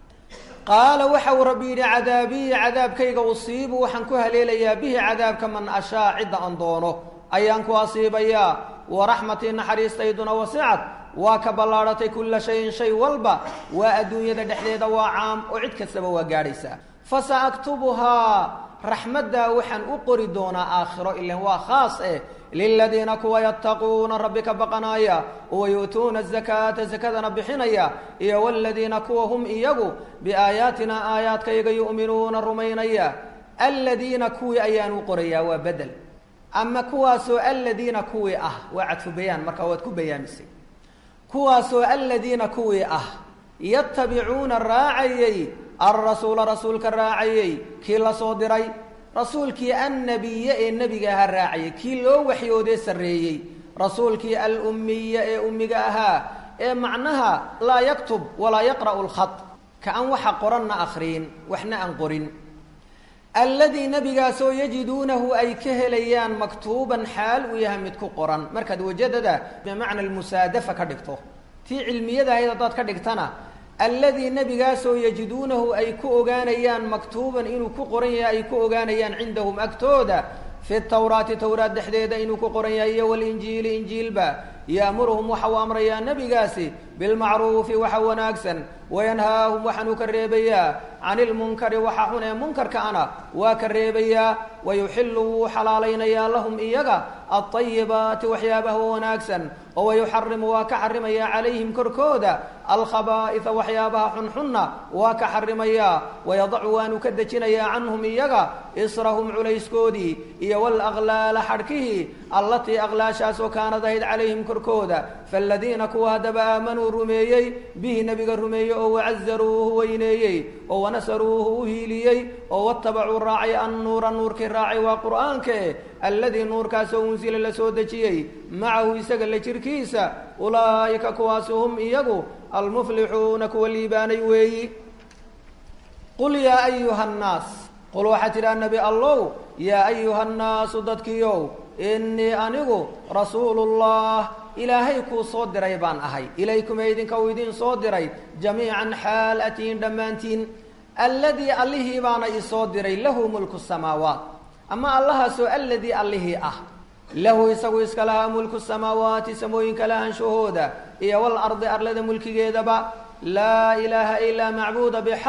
qaala waxa rabbi yiri cadaabi cadaabkayga usiibu waxaan ku haleelayaa bihi cadaabka man ashaa cida aan doono ayaan ku asiibaya wa rahmatii naxariistayduna wasi'at waa ka ballaaratay kulla shayin shay walba waa adduunyada dhexdeeda waa caam oo cid kastaba waa gaadhaysaa fasaaktubuha rahmadda waxaan u qori doonaa aakhiro ilan waa khaas eh lilladina kuwa yattaquuna rabbika baqanaya wa yu'tuuna az-zakata zakadana bixinaya iyo walladina kuwa hum iyagu biaayatina aayaadkayga yu'minuuna rumaynaya alladina kuwi ayaan u qorayaa waa badal ama kuwaasoo alladina kuwi ah waa cadfu bayaan marka waad ku bayaamisay kuwaasoo alladina kuwi ah yattabi'uuna raacayay الرسول رسولك الراعي كي لا سو ديراي رسولك النبي اي نبيغا الراعي كي لو وحيوده سريي رسولك الاميه اي اميغاها اي معناها لا يكتب ولا يقرأ الخط كأن وحا قرنا اخرين واحنا انقرين الذي نبيغا سو يجدونه اي كهليان مكتوبا حال ويهمتكو قران مركد وجدده بمعنى المسادفه كدغتو تي علميه هيدا داد كدغتنا الذي نبيغاسو يجدونه أي كوغانيان مكتوبا إنو كقرنيا أي كوغانيان عندهم أكتودا في التوراة توراة دحديدة إنو كقرنيا والإنجيل إنجيل با يأمرهم وحو أمريا نبيغاسي بالمعروف وحو ناكسا وينهاهم وحنو كالريبيا عن المنكر وححنا منكر كأنا وكالريبيا ويحلوا حلالين يا لهم إيجا الطيبات وحيابه وناكسا ويحرم وكحرم يا عليهم كركودا الخبائث وحيابها حنحنا وكحرم يا ويضع وانكدجنا يا عنهم إيجا إصرهم عليسكودي إيا والأغلال حركه التي أغلاشاس وكان ذهد عليهم كركودا فالذين كوادب آمنوا رميي به نبي الرميي وعزروه وينيي ونسروه وهيليي واتبعوا الراعي النور النور كالراعي وقرآنك الذي نور كاسو انزل لسودجيي معه يسقل لشركيسا أولئك كواسهم إيقو المفلحون كواليباني وي قل يا أيها الناس قل وحتر النبي الله يا أيها الناس ضدكيو إني أنيقو رسول الله إلهيكو صدري بان أهي إليكم أيدين كويدين صدري جميعا حالتين دمانتين الذي الله بان يصدري له ملك السماوات أما الله سو الذي الله أه له يسوي اسكلها ملك السماوات سموين كلها شهودا إيا والأرض أرلد ملك جيدبا لا إله إلا معبود بحق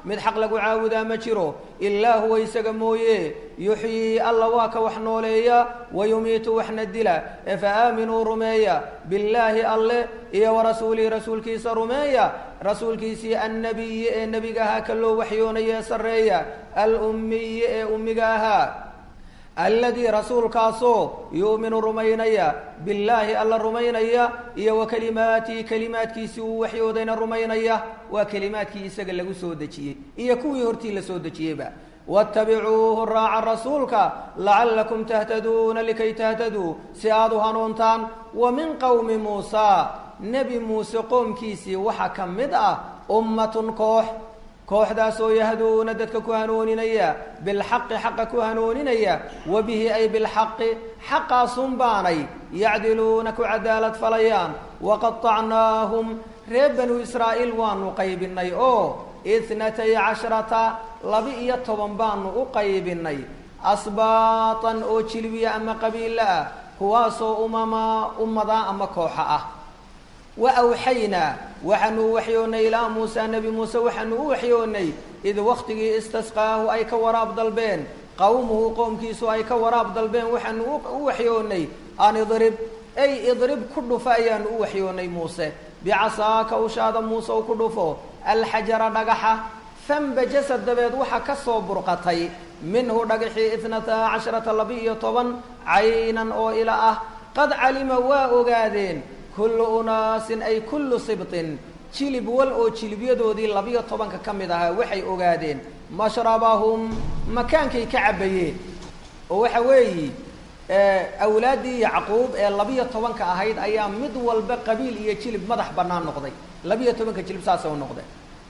mid xaq lagu caabudaa ma jiro ilaa huwa isaga mooye yuxyii alla waa ka wax nooleeya wayumiitu waxna dila ee fa aaminuu rumeeya billaahi alle iyo warasuulihi rasuulkiisa rumeeya rasuulkiisii annabiyi ee nebiga ahaa ka loo waxyoonaya ee sarreeya alummiyi ee ummiga ahaa alladii rasuulkaasoo yu'minu rumaynaya billaahi alla rumaynaya iyo wa kalimaatihi kalimaadkiisii uu waxyoodayna rumaynaya waa kalimaadkii isaga lagu soo dejiyey iyo kuwii hortii la soo dejiyeyba wattabicuuhu raaca rasuulka lacallakum tahtaduuna likay tahtaduu si aad u hanuuntaan wa min qowmi muusaa nebi muuse qoomkiisii waxaa ka mid ah ummatun koox kooxdaasoo yahduuna dadka ku hanooninaya bilxaqi xaqa ku hanooninaya wa bihi ay bilxaqi xaqaasun baanay yacdiluuna ku cadaalad falayaan waqatacnaahum reer banu israa'iil waanu qaybinay oo itnatay cashrata laba-iyo toban baanu u qaybinay asbaatan oo jilbiya ama qabiilo ah kuwaasoo umama ummadaa ama kooxa ah wa awxaynaa waxaanu u waxyoonnay ilaa muusa nebi muuse waxaanu u waxyoonnay id wakhtigii istasqaahu ay ka waraab dalbeen qowmuhu qoomkiisu ay ka waraab dalbeen waxaanu u waxyoonnay an idrib ay idrib ku dhufo ayaanu u waxyoonnay muuse bicasaaka ushaada muuse u ku dhufo alxajara dhagaxa fanbajasa dabeed waxa ka soo burqatay minhu dhagaxii itnataa casharata laba-iyo toban caynan oo ila ah qad calima waa ogaadeen kullu unaasin ay kullu sibtin jilib wal oo jilibyadoodii labiyo tobanka ka mid ahaa waxay ogaadeen mashrabahum makaankay ka cabbayeen oo waxa weeyi awlaaddii yacquub ee labiyo tobanka ahayd ayaa mid walba qabiil iyo jilib madax bannaan noqday labiyo tobanka jilib saasa u noqday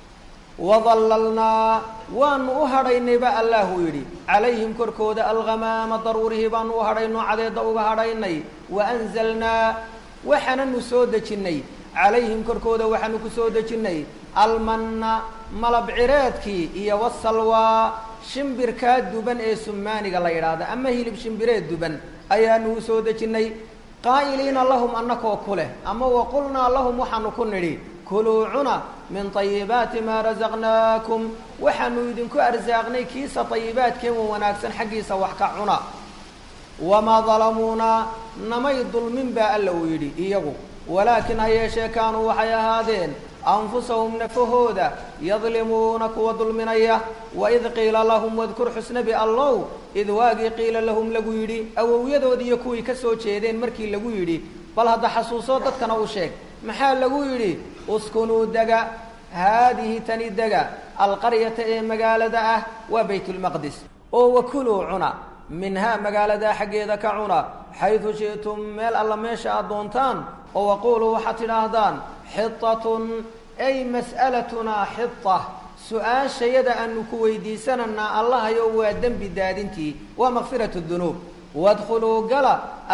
wadallalnaa waanu u hadhaynay ba allahu yidhi calayhim korkooda alghamaama daruurihii baanu u hadhayno cadeedda uga hadhaynay waanzalnaa waxaananu soo dejinnay calayhim korkooda waxaanu ku soo dejinnay almanna malab cireedkii iyo wasalwaa shimbirkaa duban ee sumaaniga la yidhaahda ama hilib shimbireed duban ayaanu u soo dejinnay qaa'iliina lahum annakoo ku leh ama waqulnaa lahum waxaanu ku nidhi kuluu cuna min tayibaati maa rasaqnaakum waxaanu idinku arsaaqnay kiisa tayibaadkeen wa wanaagsan xaggiisa wax ka cuna wamaa dalamuunaa namay dulmin baa alla uu yidhi iyagu walaakin ha yeeshee kaanuu waxay ahaadeen anfusahum nafahooda yadlimuuna kuwa dulminaya waid qiila lahum wadkur xusnabi allow id waagii qiila lahum lagu yidhi awowyadoodii iyo kuwii ka soo jeedeen markii lagu yidhi bal hadda xasuusoo dadkana u sheeg maxaa lagu yidhi uskunuu dega haadihi tani dega alqaryata ee magaalada ah waa baytulmaqdis oo wakuluu cuna minhaa magaaladaa xaggeeda ka cuna xaydu shi'tum meel alla meesha aad doontaan oo waquuluu waxaad tidhaahdaan xitatun ay mas'alatunaa xita su-aashayada aanu ku weydiisananaa allahayo waa dembi daadintii waa makfiratu dunuub wadkhuluu gala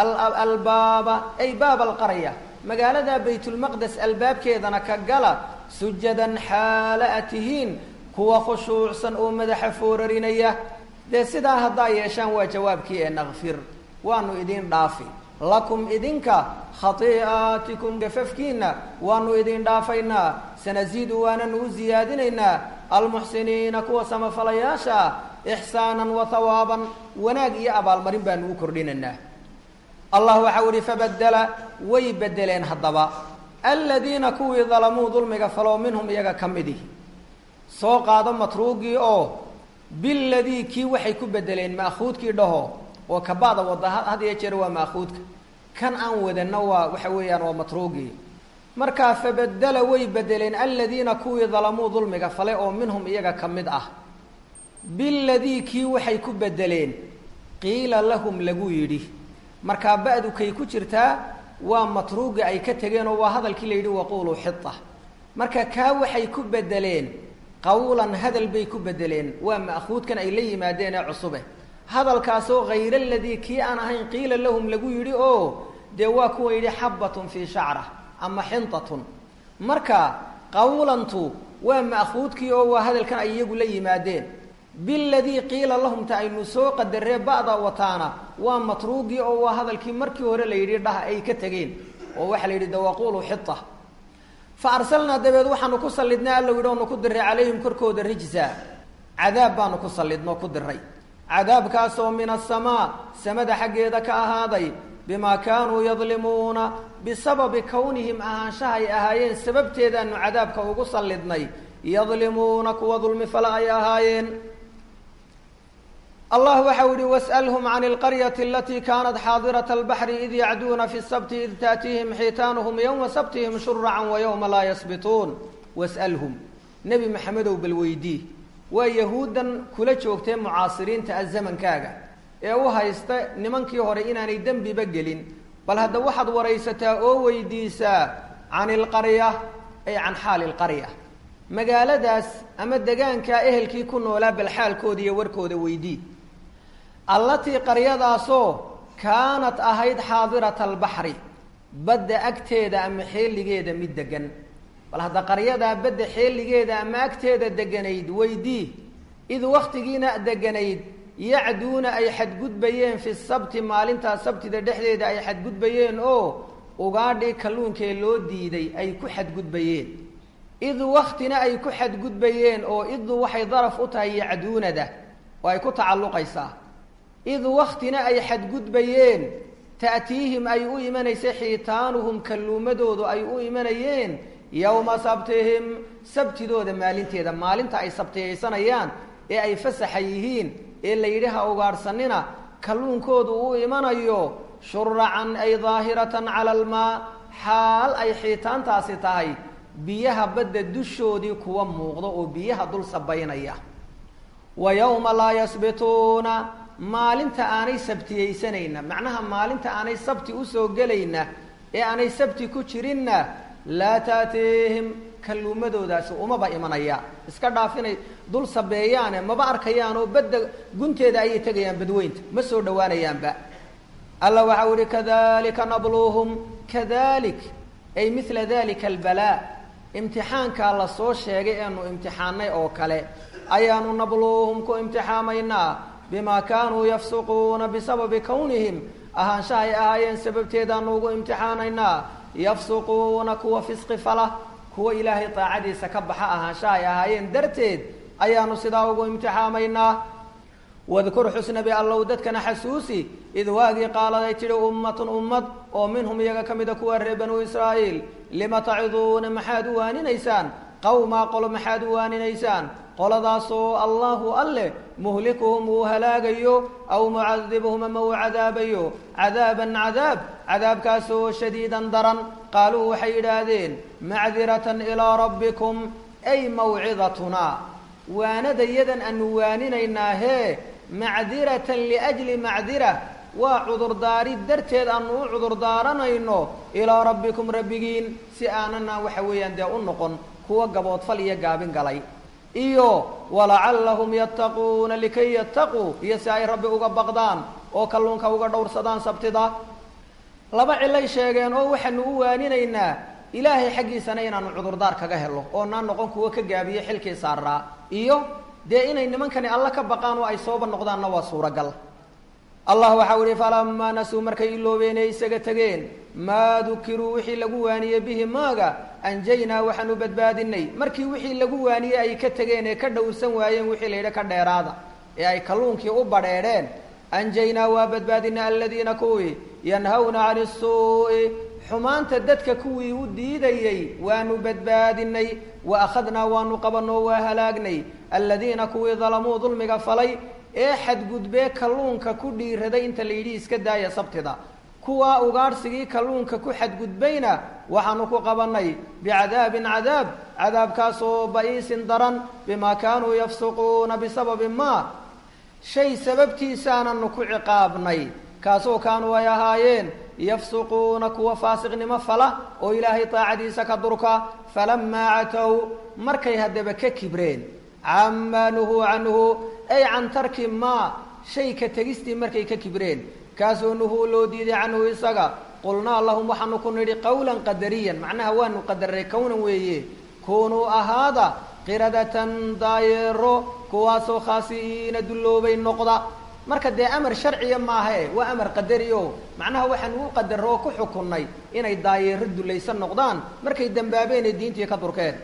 albaaba ay baaba alqarya magaaladaa baytulmaqdes albaabkeedana ka gala sujadan xaala a tihiin kuwa khushuucsan oo madaxa foorarinaya dee sidaa haddaa yeeshaan waa jawaabkii ee nakfir waanu idin dhaafi lakum idinka khatii'aatikum gafafkiina waanu idin dhaafaynaa sanasiidu waananu u siyaadinaynaa almuxsiniina kuwa samafalayaasha ah ixsaanan wa hawaaban wanaag iyo abaalmarin baanu u kordhinaynaa allah waxau ihi fabadela way bedeleen haddaba aladiina kuwii dalamuu dulmiga faloo minhum iyaga ka midihi soo qaado matruugii oo biladii kii waxay ku bedeleen ma'khuudkii dhaho oo kabaada wada had iyo jeer waa ma'khuudka kan aan wadana waa waxa weeyaan waa matruugii markaa fabadela way bedeleen aladiina kuwii dalamuu dulmiga fale oo minhum iyaga ka mid ah biladii kii waxay ku bedeleen qiila lahum lagu yidhi markaa ba'du kay ku jirtaa waa matruuga ay ka tegeen oo waa hadalkii la yidhi waquuluu xita marka kaa waxay ku bedeleen qawlan hadal bay ku bedeleen waa ma'khuudkan ay la yimaadeen ee cusube hadalkaasoo hayra aladii kii aan ahayn qiila lahum lagu yidhi oo dee waa kuwa yidhi xabbatun fii shacra ama xintatun marka qawlantu waa ma'khuudkii oo waa hadalkan ay iyagu la yimaadeen biladii qiila lahum ta aynu soo qadaree ba'da wataana waa matruugii oo waa hadalkii markii hore la yidhi dhaha ay ka tegeen oo waxaa la yidhi de waquuluu xita فأرسلنا دبيد وحنا كسلدنا الله ويرون كدر عليهم كركود الرجزة عذاب بانو كسلدنا كدر عذاب كاسو من السماء سمد حق ذاك هذا بما كانوا يظلمون بسبب كونهم أهانشاي أهايين سبب تيدا أنه عذابك وكسلدنا يظلمونك وظلم فلا يهايين الله وحوري واسألهم عن القرية التي كانت حاضرة البحر إذ يعدون في السبت إذ تأتيهم حيتانهم يوم سبتهم شرعا ويوم لا يسبتون واسألهم نبي محمد بالويدي ويهودا كل شوكتين معاصرين تأزمن كاغا ايوها يست نمنكي هوري اناني دنبي بقلين بل هذا واحد وريستا او ويديسا عن القرية اي عن حال القرية مقالة داس اما الدقان كا اهلكي كنو لا بالحال كودي وركودي ويدي التي قرية داسو كانت اهيد حاضرة البحر بد اكتيدا ام حيل لقيدا مدقن بل هذا قرية دا بد حيل لقيدا ام اكتيدا دقنيد ويدي اذ وقت جينا دقنيد يعدون أي حد قد بيين في السبت مالنتا سبت دا دحدي دا أي حد قد بيين أو وقاردي كلون كيلو ديدي أي كحد قد بيين إذ وقتنا أي كحد قد بيين أو إذ وحي ظرف أتها يعدون ده وأي كتعلق إيسا إذ وقتنا أي حد قد بيين تأتيهم أي أؤمن يسحيتانهم كلو مدود أي أؤمنيين يوم سبتهم سبت دود مالنتا دا مالنتا أي سبتي سنيان إيه أي فسحيهين إلا يريها أغارسننا كلون كودو إيمانيو شرعا أي ظاهرة على الماء حال أي حيتان تاسيتاي بيها بد الدشو دي كوا موغضو بيها دول سبينيا ويوم لا يسبتون مالنت آني سبتي سنين معناها مالنت آني سبتي أسو قلينا إيه آني سبتي كترين لا تاتيهم كلو مدو داسو وما با إيمانيا اسكا دافيني دول سبيان ما با أركيان وبد قنتي دا أي تغيان بدوينت مسو دوانيان با الله وحوري كذلك نبلوهم كذلك أي مثل ذلك البلاء امتحان كالله سو شيغي أنه امتحاني أو كالي أيانو نبلوهم كو امتحامينا بما كانوا يفسقون بسبب كونهم أهان شاي آيين سبب تيدانوغو امتحانينا يفسقون كو فسق فله كو إلهي طاعدي سكبح أهان شاي آيين درتيد أيانو صداوغو امتحامينا واذكر حسن بالله وددكنا حسوسي إذ واقي قال ذيتل أمة أمة ومنهم يغا كمدكوا بنو إسرائيل لما تعظون محادوان نيسان قوما قل محادوان نيسان قل داسو الله أله مهلكهم وهلاقيو أو معذبهم مو عذابيو عذابا عذاب عذاب كاسو شديدا درا قالوا حيدادين معذرة إلى ربكم أي موعظتنا وانا ديدا أن وانينا هي معذرة لأجل معذرة وعذر داري درتيد أنه عذر دارنا إنه إلى ربكم ربكين سئاننا وحويا دي أنقن هو قبوت فلي قابن قلي إيو ولعلهم يتقون لكي يتقوا يسعي ربي أغا بغدان أو كلونك أغا دور صدان سبتدا لبع اللي شيئين أو وحن وانينا إلهي حقي سنين أنه عذر دار كغهلو أو نانقن كوا كقابي حلكي سارا إيو دي إنا إنمان كان الله كبقانو أي صوبا نقضان نوا صورة قل الله وحوري فلما نسوا مركي إلو بيني سقتقين ما ذكروا وحي لقواني به ماغا أنجينا وحنو بدبادني مركي وحي لقواني أي كتقين كدو سنوايين وحي ليدا كديرادا أي كلونكي أبريرين أنجينا وبدبادنا الذين كوي ينهون عن السوء حمان تددك كوي وديدي وانو بدبادني وأخذنا وانو قبنو وهلاقني الذين كوي ظلموا ظلمك فلي ee xadgudbee kalluunka ku dhiiraday inta la yidhi iska daaya sabtida kuwa ugaarsigii kalluunka ku xadgudbayna waxaanu ku qabanay bicadaabin cadaab cadaabkaasoo ba'iisin daran bimaa kaanuu yafsuquuna bisababi maa shay sababtiisaananu ku ciqaabnay kaasoo kaanuu ay ahaayeen yafsuquuna kuwa faasiqnimo fala oo ilaahay taacadiisa ka durka falamaa catow markay haddaba ka kibreen camaa nuhuu canhu أي عن ترك ما شيء كتجستي مركي ككبرين كاسونه لو ديد عنه إسقى قلنا اللهم وحنا كنا قولا قدريا معناها وان قدر كون ويه كونوا أهذا قردة دايرو كواسو خاسين دلوا بين نقطة marka dee amar sharciya maahae waa amar qadari o macnaha waxaan uu qadaroo ku xukunnay inay daayeero dulaysan noqdaan markay dambaabeen ee diintii ka durkeen.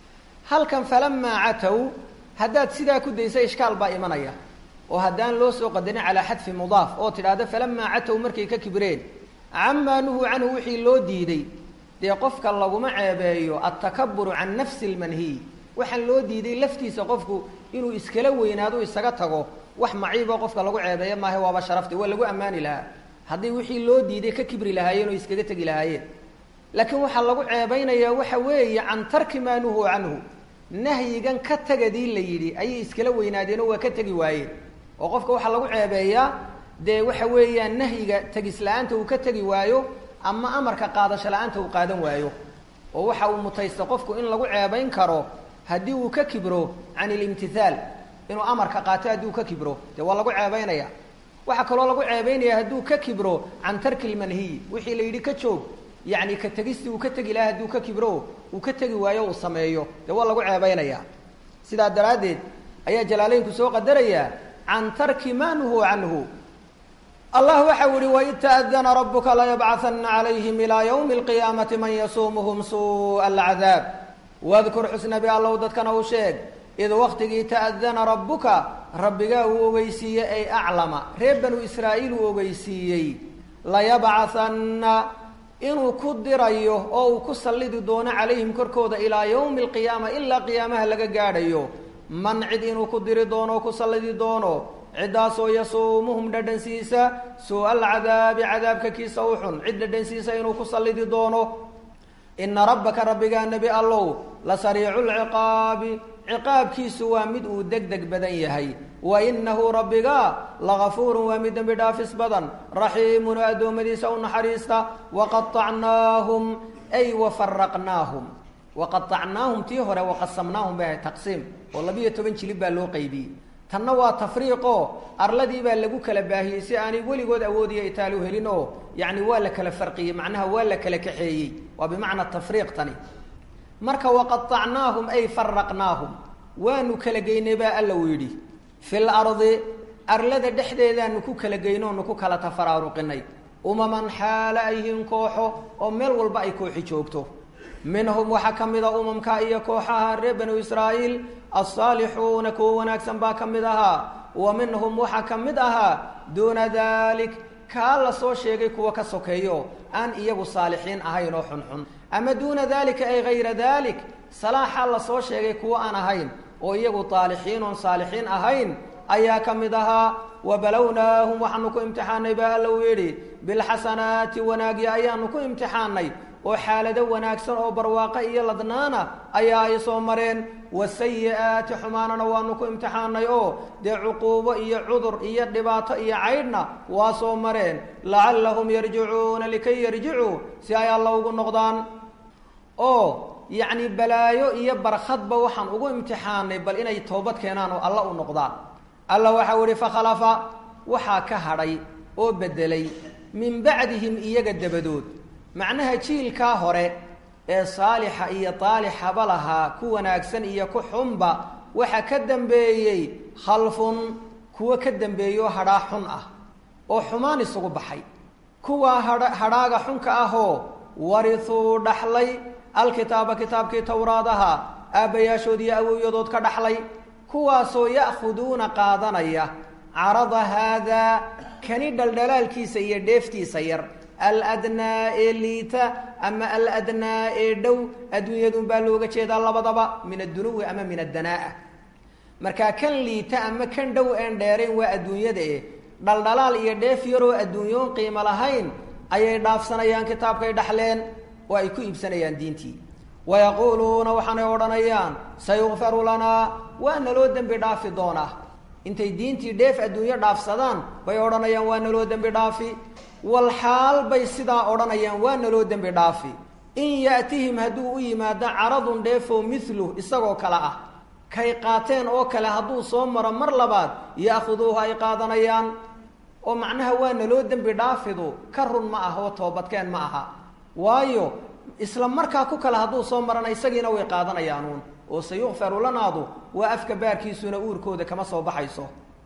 halkan falamaa catow haddaad sidaa ku daysa ishkaal baa imanaya oo haddaan loo soo qadarin calaa xadfi mudaaf oo tidhaahdo falamaa catow markay ka kibreen camaa nuhu canhu wixii loo diiday dee qofka laguma ceebeeyo altakaburu can nafsi lmanhiy waxaan loo diiday laftiisa qofku inuu iskala weynaado isaga tago wax maciiboo qofka lagu ceebeeyo maaha waaba sharafti waa lagu ammaani lahaa haddii wixii loo diiday ka kibri lahaayeen oo iskaga tegi lahaayeen laakiin waxaa lagu ceebaynayaa waxa weeye can tarki maa nuhu canhu nahyigan ka tagadii la yidhi ayay iskala weynaadeen oo waa ka tegi waayeen oo qofka waxaa lagu ceebeeyaa dee waxa weeyaan nahyiga tegis la-aanta uu ka tegi waayo ama amarka qaadasho la-aanta uu qaadan waayo oo waxa uu mutaysta qofku in lagu ceebayn karo haddii uu ka kibro can ilimtithaal inuu amarka qaato haddii uu ka kibro dee waa lagu ceebaynaya waxaa kaloo lagu ceebaynaya hadduu ka kibro can tarki lmanhiy wixii la yidhi ka joog yacni ka tegistii uu ka tegi lahaa hadduu ka kibro uu ka tegi waayo uu sameeyo dee waa lagu ceebaynaya sidaa daraaddeed ayaa jalaaleynku soo qadarayaa can tarki maa nuhuu canhu. allah waxau yihi waid ta'dana rabuka layabcahana calayhim ilaa ywmi alqiyaamati man yasuumuhum suu'a alcadaab wadkur xusnabi allow dadkana u sheeg id waktigii ta'dana rabbuka rabbigaa uu ogeysiiyey ay aclama reer banu israa'iil uu ogeysiiyey layabcahanna inuu ku dirayo oo uu ku sallidi doono calayhim korkooda ilaa yowmi alqiyaama ilaa qiyaamaha laga gaadhayo man cid inuu ku diri doono oo ku sallidi doono ciddaasoo yasuumuhum dhadhansiisa suu'a alcadaabi cadaabka kiisa u xun cid dhadhansiisa inuu ku sallidi doono. ina rabbaka rabbigaa nebi allow la sariicu lciqaabi ciqaabkiisu waa mid uu deg deg badan yahay wa inahu rabbigaa lagafuurun waa mid dembi dhaafis badan raxiimun oo addoommadiisa u naxariista. waqaacnaahum ay wafaraqnaahum waqaacnaahum tii hore waqasamnaahum bay ahay taqsiim oo labiiyo toban jilib baa loo qaybiyey tanna waa tafriiqoo arladii baa lagu kala baahiyey si aanay weligood awoodiyo itaalu helin oo yacni waa la kala farqiyey macnaha waa la kala kaxeeyey waa bimacna tafriiq tani marka waqaacnaahum ay faraqnaahum waanu kala geynay baa alla uu yidhi fi lardi arlada dhexdeedaanu ku kala geynoonu ku kala tafaraaruqinay umaman xaala ayhiin kooxo oo meel walba ay kooxi joogto minhum waxaa ka mida umamka iyo kooxaha reer banu israa'iil alsaalixuuna kuwa wanaagsan baa ka mid ahaa wa minhum waxaa ka mid ahaa duuna dalik kaa la soo sheegay kuwa ka sokeeyo aan iyagu saalixiin ahayn oo xunxun ama duuna dalika ay hayra dalik salaaxaa la soo sheegay kuwa aan ahayn oo iyagu taalixiin oon saalixiin ahayn ayaa ka mid ahaa. wabalownaahum waxaanu ku imtixaanay baa alla uu yidhi bilxasanaati wanaagya ayaanu ku imtixaanay oo xaalado wanaagsan oo barwaaqo iyo ladnaana ayaa ay soo mareen wasayi-aati xumaanana waanu ku imtixaanay oo dee cuquubo iyo cudur iyo dhibaato iyo caydhna waa soo mareen lacallahum yarjicuuna likay yarjicuu si ay alla ugu noqdaan oo yacni balaayo iyo barkhadba waxaan ugu imtixaanay bal inay toobad keenaan oo alla u noqdaan. alla waxau ihi fakhalafa waxaa ka hadhay oo beddelay min bacdihim iyaga dabadood macnaha jiilkaa hore ee saalixa iyo taalixaba lahaa ku wanaagsan iyo ku xunba waxa ka dambeeyey khalfun kuwa ka dambeeyoo hadhaa xun ah oo xumaan isugu baxay kuwaa hadhaaga xunka ahoo warithuu dhaxlay alkitaaba kitaabkii towraadaha aabbayaashood iyo awowyadood ka dhaxlay kuwaasoo ya'khuduuna qaadanaya carada haadaa kani dhaldhalaalkiisa iyo dheeftiisa yar aladnaa ee liita ama aladnaa ee dhow adduunyadun baa looga jeedaa labadaba min addunuwi ama min addanaa'a markaa kan liita ama kan dhow een dheerayn waa adduunyada eh dhaldhalaal iyo dheef yaroo adduunyoon qiimo lahayn ayay dhaafsanayaan kitaabkay dhaxleen oo ay ku iibsanayaan diintii. wayaquuluuna waxaanay odhanayaan sayukfaru lanaa waa naloo dembi dhaafi doonaa intay diintii dheef adduunyo dhaafsadaan bay odhanayaan waa naloo dembi dhaafi walxaal bay sidaa odhanayaan waa naloo dembi dhaafi in ya'tihim hadduu u yimaado caradun dheefoo miluh isagoo kale ah kay qaateen oo kale hadduu soo maro mar labaad ya'khuduuhu ay qaadanayaan oo macnaha waa naloo dembi dhaafidu ka run ma aha oo toobadkeen ma aha waayo isla markaa ku kale hadduu soo marana isagiina way qaadanayaanuun oo sayukfaru lanaadu waa afka baarkiisuna uurkooda kama soo baxayso.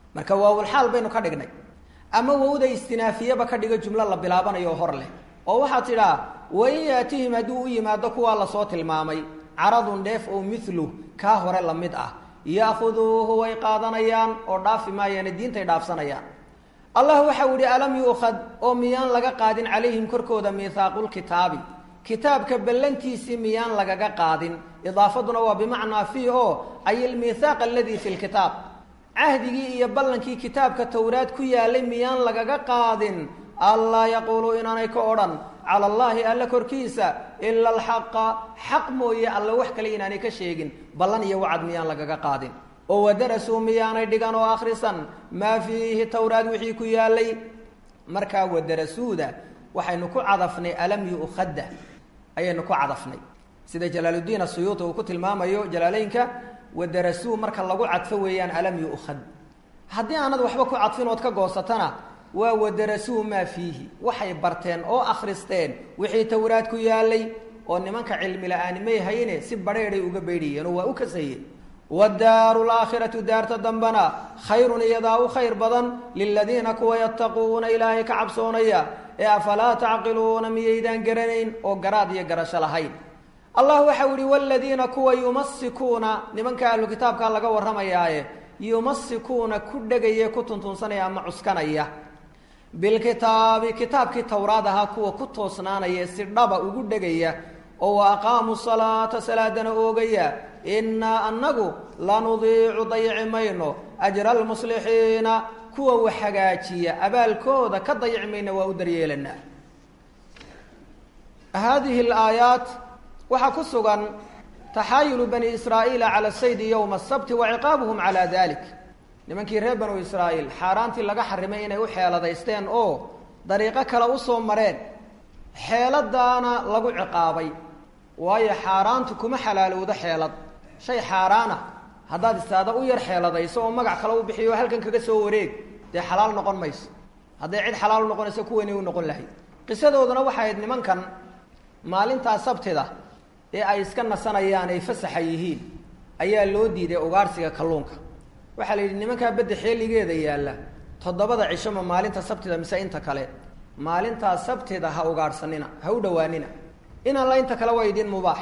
marka waawul xaal baynu ka dhignay ama wawda istinaafiyaba ka dhigo jumlo la bilaabanayo hor leh oo waxaa tidhaa wain yaatihim hadduu u yimaado kuwaa lasoo tilmaamay caradun dheef oo milu kaa hore la mid ah yaakuduuhu way qaadanayaan oo dhaafi maayaane diintay dhaafsanayaan allah waxau yihi alam yuukhad oo miyaan laga qaadin calayhim korkooda miithaaqulkitaabi kitaabka ballantiisii miyaan lagaga qaadin idaafaduna waa bimacnaa fii oo ay ilmiithaaq aladii fi lkitaab cahdigii iyo ballankii kitaabka towraad ku yaalay miyaan lagaga qaadin allaa yaquuluu inaanay ka odhan cala allaahi alla korkiisa ila alxaqa xaq mooye alla wax kale inaanay ka sheegin ballan iyo wacad miyaan lagaga qaadin oo wadarasuu miyaanay dhigan oo akhrisan maa fiihi towraad wixii ku yaalay markaa wadarasuuda waxaynu ku cadafnay alam yu'khadda ayaynu ku cadafnay sida jalaaluddiin asuyuuti uu ku tilmaamayo jalaaleynka wadarasuu marka lagu cadfo weeyaan alam yu'khad haddii aanad waxba ku cadfin ood ka goosatana waa wadarasuu maa fiihi waxay barteen oo akhristeen wixii towraad ku yaalay oo nimanka cilmi la-aani may hayne si badheedhay uga beydhiyeen oo waa u kasayeen waddaaru laakhiratu daarta dambana khayrun iyadaa u khayr badan liladiina kuwa yattaquuna ilaahay ka cabsoonaya ee afalaa tacqiluuna miyaydaan garanayn oo garaad iyo garasho lahayn allah waxau yihi waladiina kuwa yumasikuuna nimanka ahlu kitaabkaa laga warramayaaye yumasikuuna ku dhegaya ku tuntunsanaya ama cuskanaya bilkitaabi kitaabkii towraad ahaa kuwa ku toosnaanaya si dhaba ugu dhegaya oo wa aqaamuu salaata salaadana oogaya innaa annagu lanudiicu dayici mayno ajra almuslixiina kuwa wax hagaajiya abaalkooda ka dayici mayna waa u daryeelanaa haadihi alaayaat waxaa ku sugan taxaayulu bani israa'iila cala saydi yowma asabti wa ciqaabuhum calaa dalik nimankii reer banu israa'iil xaaraantii laga xarimay inay u xeeladaysteen oo dariiqo kale u soo mareen xeeladaana lagu ciqaabay waayo xaaraantu kuma xalaalowdo xeelad shay xaaraana haddaad istaada u yar xeeladayso oo magac kale u bixiyo halkan kaga soo wareeg dee xalaal noqon mayso hadday cid xalaal noqonayso kuwani u noqon lahayd qisadooduna waxay ahayd nimankan maalintaa sabtida ee ay iska nasanayaan ay fasaxa yihiin ayaa loo diiday ugaarsiga kalluunka waxaa la yidhi nimankaa badda xeeligeeda yaalla toddobada cisho ma maalinta sabtida mise inta kale maalintaa sabtida ha ugaarhsanina ha u dhowaanina inaan la inta kale waa idin mubaax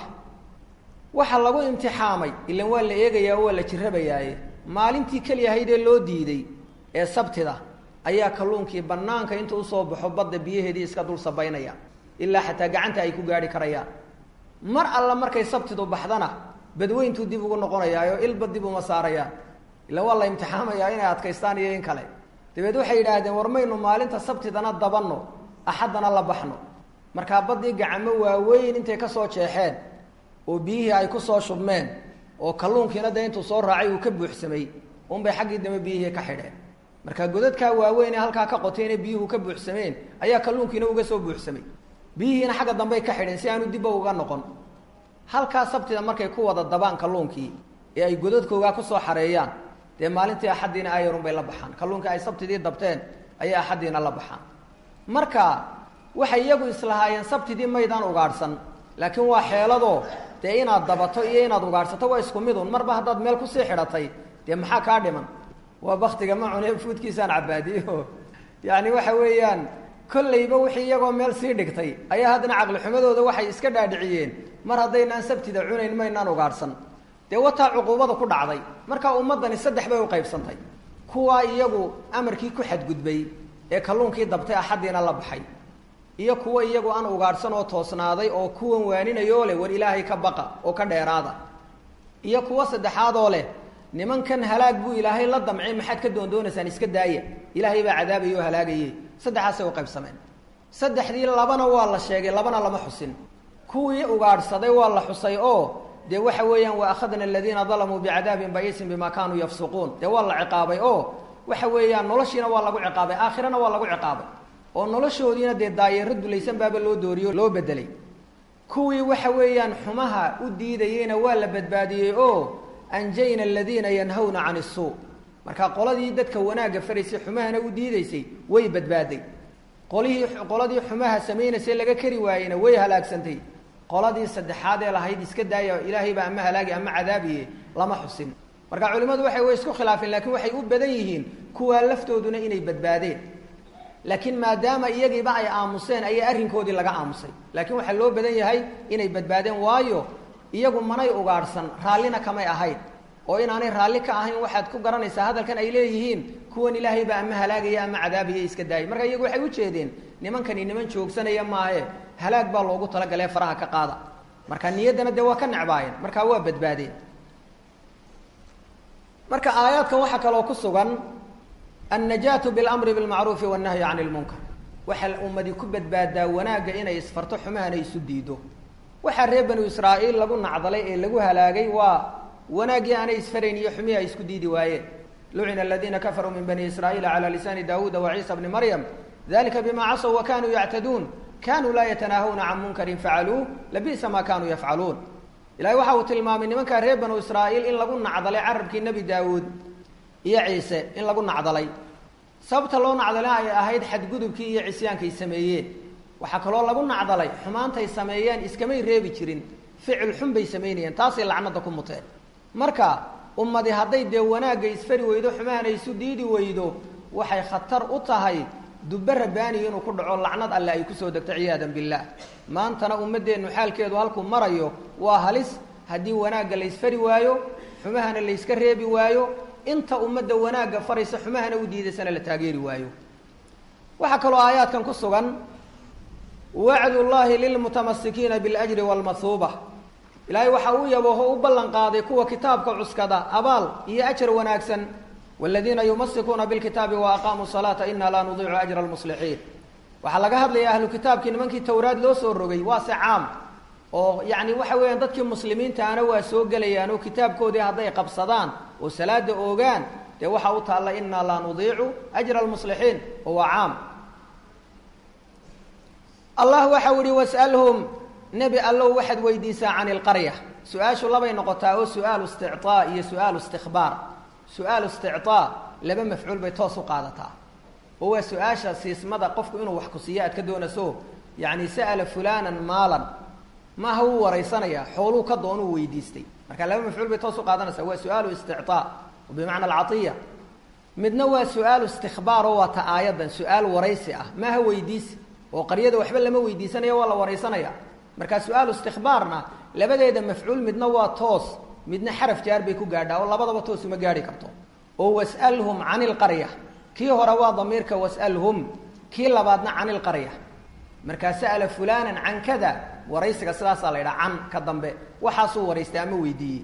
waxaa lagu imtixaamay ilan waa la eegayaa oo waa la jirabayaaye maalintii keliyahaydee loo diiday ee sabtida ayaa kalluunkii bannaanka inta usoo baxo badda biyaheedii iska dul sabaynaya ilaa xataa gacanta ay ku gaadhi karayaan mar alla markay sabtidu baxdana badweyntuu dib ugu noqonayaayo ilba dib uma saarayaan ila waa la imtixaamayaa inay adkaystaan iyo in kale dabeed waxay yidhaahdeen war maynu maalinta sabtidana dabanno axaddana la baxno markaa baddii gacamo waaweyn intay ka soo jeexeen oo biyihii ay ku soo shubmeen oo kalluunkiina dee intuu soo raacay uu ka buuxsamay unbay xaggii dambe biyihii ka xidheen markaa godadkaa waaweyn ee halkaa ka qoteene biyuhu ka buuxsameen ayaa kalluunkiina uga soo buuxsamay biyihiina xagga dambey ka xidheen si aanu dibba uga noqon halkaa sabtida markay ku wada dabaan kalluunkii ee ay godadkoogaa kusoo xareeyaan dee maalintii axaddiina ayarun bay la baxaan kalluunkii ay sabtidii dabteen ayay axaddiina la baxaan marka waxay iyagu islahaayeen sabtidii maydaan ugaadhsan laakiin waa xeeladoo dee inaad dabato iyo inaad ugaadhsato waa isku midun marba haddaad meel kusii xidhatay dee maxaa kaa dhiman waa baktiga ma cune fuudkiisaan cabaadiyo yacni waxa weeyaan kollayba wixii iyagoo meel sii dhigtay ayaa haddana caqli xumadooda waxay iska dhaadhiciyeen mar haddaynaan sabtida cunayn maynaan ugaadhsan dee wataa cuquubada ku dhacday markaa ummaddani saddex bay u qaybsantay kuwaa iyagu amarkii ku xadgudbay ee kalluunkii dabtay axaddiina la baxay iyo kuwa iyagu aan ugaadhsan oo toosnaaday oo kuwan waaninayoo leh war ilaahay ka baqa oo ka dheeraada iyo kuwa saddexaadoo leh nimankan halaag buu ilaahay la damcay maxaad ka doondoonaysaan iska daaya ilaahay baa cadaabaye oo halaagaye saddexaasay u qaybsameen saddexdii labana waa la sheegay labana lama xusin kuwii ugaadhsaday waa la xusay oo dee waxa weeyaan wa akhadna aladiina dalamuu bicadaabin ba'isin bima kaanuu yafsuquun dee waa la ciqaabay oo waxa weeyaan noloshiina waa lagu ciqaabay aakhirana waa lagu ciqaabay oo noloshoodiina dee daayaro dulaysan baaba loo dooriyo loo bedelay kuwii waxa weeyaan xumaha u diidayeyna waa la badbaadiyey oo anjayna aladiina yanhawna can isuu markaa qoladii dadka wanaagga faraysay xumahana u diidaysay way badbaaday qolihii qoladii xumaha samaynaysay laga kari waayeyna way halaagsantay qoladii saddexaad ee lahayd iska daaya ilaahay baa ama halaagi ama cadaabiye lama xusin marka culimmadu waxay way isku khilaafeen laakiin waxay u badan yihiin kuwa laftooduna inay badbaadeen laakiin maadaama iyagiiba ay aamuseen ayaa arrinkoodii laga aamusay laakiin waxaa loo badan yahay inay badbaadeen waayo iyagu manay ugaadhsan raallina kamay ahayn oo inaanay raalli ka ahayn waxaad ku garanaysaa hadalkan ay leeyihiin kuwan ilaahay baa ama halaagaya ama cadaabaya iska daayay marka iyagu waxay u jeedeen nimankani niman joogsanaya maahe halaag baa loogu talagalee faraha ka qaada marka niyaddana dee waa ka necbaayeen markaa waa badbaadeen marka aayaadkan waxaa kaloo ku sugan annajaatu bilamri bilmacruufi wannahyi cani lmunkar waxaa ummadii ku badbaadaa wanaagga inay isfarto xumahana isu diido waxaa reer banu israa'iil lagu nacdalay ee lagu halaagay waa wanaaggii aanay isfarayn iyo xumihi ay isku diidi waayeen lucina aladiina kafaruu min bani israa'iila cala lisaani daawuuda wa ciisa bni maryam dalika bima casaw wa kanuu yactaduun kanuu laa yatanaahawna can munkarin facaluuh labi'sa maa kanuu yafcaluun ilahay waxa uu tilmaamay nimankaa reer banu israa'iil in lagu nacdalay carabkii nebi daawuud iyo ciise in lagu nacdalay sababta loo nacdalay ay ahayd xadgudubkii iyo cisyaankay sameeyeen waxaa kaloo lagu nacdalay xumaantay sameeyeen iskamay reebi jirin ficil xun bay samaynayeen taasay lacnada ku muteen marka ummadi hadday dee wanaagga isfari weydo xumahana isu diidi weydo waxay khatar u tahay dubbe rabbaani inuu ku dhaco lacnad alle ay kusoo degto ciyaadan billaah maantana ummaddeennu xaalkeedu halkuu marayo waa halis haddii wanaagga la isfari waayo xumahana la yska reebi waayo inta ummadda wanaagga faraysa xumahana u diidaysana la taageeri waayo waxaa kaloo aayaadkan ku sugan wacdu llahi lilmutamasikiina biاljri wاlmathuuba ilaahay waxa uu yabooho u ballan qaaday kuwa kitaabka cuskada abaal iyo ajar wanaagsan wاladiina yumasikuuna bilkitaabi waaqaamuu salaata ina laa nudiicu ajra almuslixiin waxaa laga hadlaya ahlu kitaabkii nimankii towraad loo soo rogay waa se caam oo yani waxa weeyaan dadkii muslimiintaana waa soo gelayaan oo kitaabkoodii hadday qabsadaan oo salaada oogaan dee waxa u taalla ina laa nudiicu ajra almuslixiin oo waa caam allah waxa u ihi was'alhum nebi allow waxaad weydiisaa can ilqarya su-aashu labay noqotaa oo su-aalu isticطaa iyo su-aalu istikbaar su-aalu isticطaa laba mafcuul bay toos u qaadataa oo waa su-aasha siismada qofku inuu wax ku siiyo aad ka doonayso yani sa'ala fulanan maalan maaha wuu waraysanaya xooluu ka doonuu weydiistay marka laba mafcuul bay toos u qaadanaysaa waa su-aalu isticطaa bimacna alcaiya midna waa su-aalu istikbaar oo waa ta aayadan su-aal waraysi ah maaha weydiisi oo qaryada waxba lama weydiisanaya waa la waraysanaya marka su-aalu istikbaarna labadeeda mafcuul midna waa toos midna xaraf jaar bay ku gaadhaa oo labadaba toos uma gaadhi karto oo was'alhum can ilqarya kii hore waa damiirka was'alhum kii labaadna can ilqarya markaa sa'ala fulanan can kada waraysiga sidaasaa la yidhaha can ka dambe waxaasuu waraystay ama weydiiyey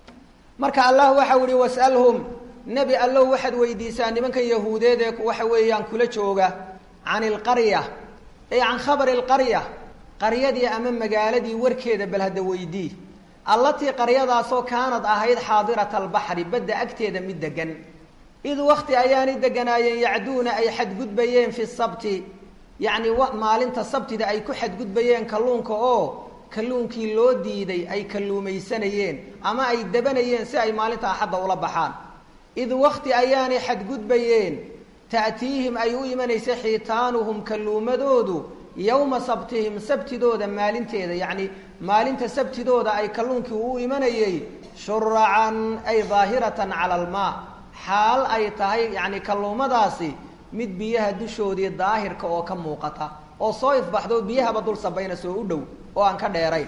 marka allah waxau ihi was'alhum nebi allow waxaad weydiisaa nimankan yahuudeed ee waxa weeyaan kula jooga can ilqarya ay can khabari ilqarya qaryadii ama magaaladii warkeeda bal hadda weydii allatii qaryadaasoo kaanad ahayd xaadirata albaxri badda agteeda mid degan id wakti ayaanay deganaayeen yacduuna ay xadgudbayeen fi sabti yacni maalinta sabtida ay ku xadgudbayeen kalluunka oo kalluunkii loo diiday ay kalluumaysanayeen ama ay dabanayeen si ay maalinta axadda ula baxaan id wakti ayaanay xadgudbayeen ta'tiihim ay u imanaysa xiitaanuhum kalluumadoodu yowma sabtihim sabtidooda maalinteeda yacni maalinta sabtidooda ay kalluunkii u imanayey shuracan ay daahiratan cala almaa xaal ay tahay yacni kalluumadaasi mid biyaha dushoodii daahirka oo ka muuqata oo soo ifbaxdo biyahaba dul sabayna soo u dhow oo aan ka dheeray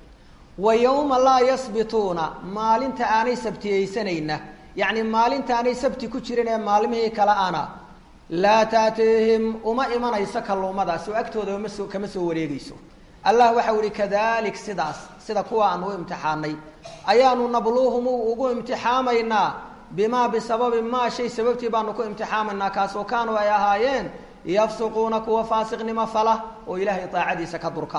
wa yowma laa yasbituuna maalinta aanay sabtiyeysanayna yacni maalinta aanay sabti ku jirin ee maalmihii kale ana laa taatihim uma imanayso kalluumadaas oo agtooda ma soo kama soo wareegayso allah waxau ihi kadalik sidaas sida kuwa aan u imtixaanay ayaanu nabluuhum ugu imtixaamaynaa bimaa bisababi maa shay sababtii baanu ku imtixaamaynaa kaasoo kaanuu ay ahaayeen yafsuquuna kuwa faasiqnimo fala oo ilaahay daacadiisa ka durka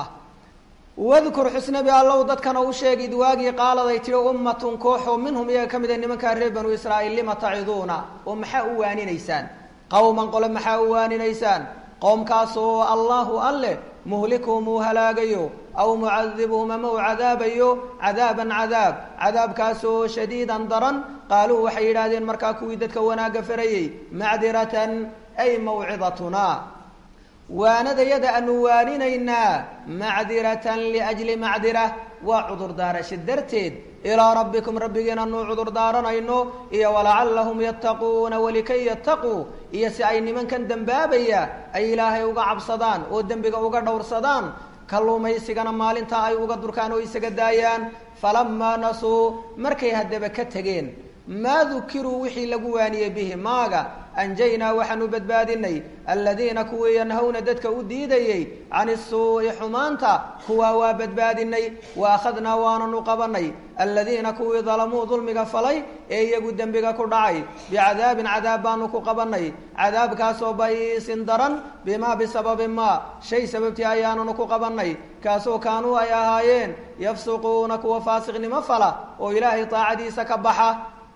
wadkur xusnabi allow dadkana u sheeg id waagii qaaladay tiri ummatun kooxoo minhum iyaga ka mida nimankaa reer banu israa'iil lima taciduuna oo maxaa u waaninaysaan qowman qole maxaa u waaninaysaan qowmkaasoo allahu alleh muhlikuhum uu halaagayo aw mucadibuhum ama uu cadaabayo cadaaban cadaab cadaabkaasoo shadiidan daran qaaluu waxay yidhaahdeen markaa kuwii dadka wanaagga farayey macdiratan ay mawcidatunaa waanadayada aanu waaninaynaa macdiratan liajli macdira وعذر دار شدرتين إلى ربكم ربنا نو عذر دارنا إنه إيا ولعلهم يتقون ولكي يتقوا إيا سعين من كان دنبابيا أي إلهي وقع بصدان ودنبقى وقع دور صدان كاللو ما يسيقنا مالين تاي وقع دركانو يسيق الدايان فلما نسوا مركي هدب كتغين ما ذكروا وحي لقواني به ماغا أنجينا وحنو بدبادني الذين كوا ينهون ددك وديدي عن السوء حمانتا كوا وبدبادني وأخذنا وانا نقبني الذين كوا ظلموا ظلمك فلي اي يقود دنبك كردعي بعذاب عذابانك قبني عذاب كاسو بيس درن بما بسبب ما شيء سببتي ايانك قبني كاسو كانوا ايهايين يفسقونك وفاسق مفلا وإلهي طاعدي سكبحا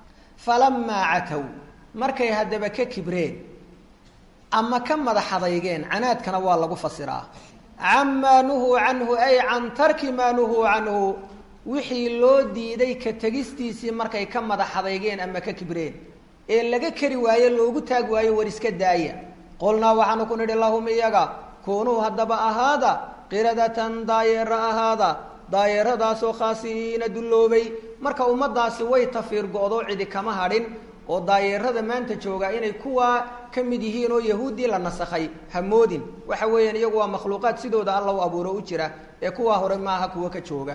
فلما عتوا markay hadaba ka kibreen ama ka madaxadeeyeen canaadkana waa lagu fasiraa amma nuhu anhu ay an tarki ma nuhu anhu wixii loo diiday ka tagistiisii markay ka madaxadeeyeen ama ka kibreen ee laga kari waayo loogu taag waayo war iska daaya qolna waxaanu ku nidhi lahum iyaga koonu hadaba ahaada qiradatan daayira ahaada daayiradaasoo khaasiina duloobay marka ummadaasi way tafiir go'do cidi kama hadhin oo daayirada maanta jooga inay kuwa kamid yihiin oo yahuudi la nasakhay hamoodin waxa weeyaan iyagu waa makhluuqaad sidooda Allah u abuuro u jira ee kuwa hore maaha kuwa ka jooga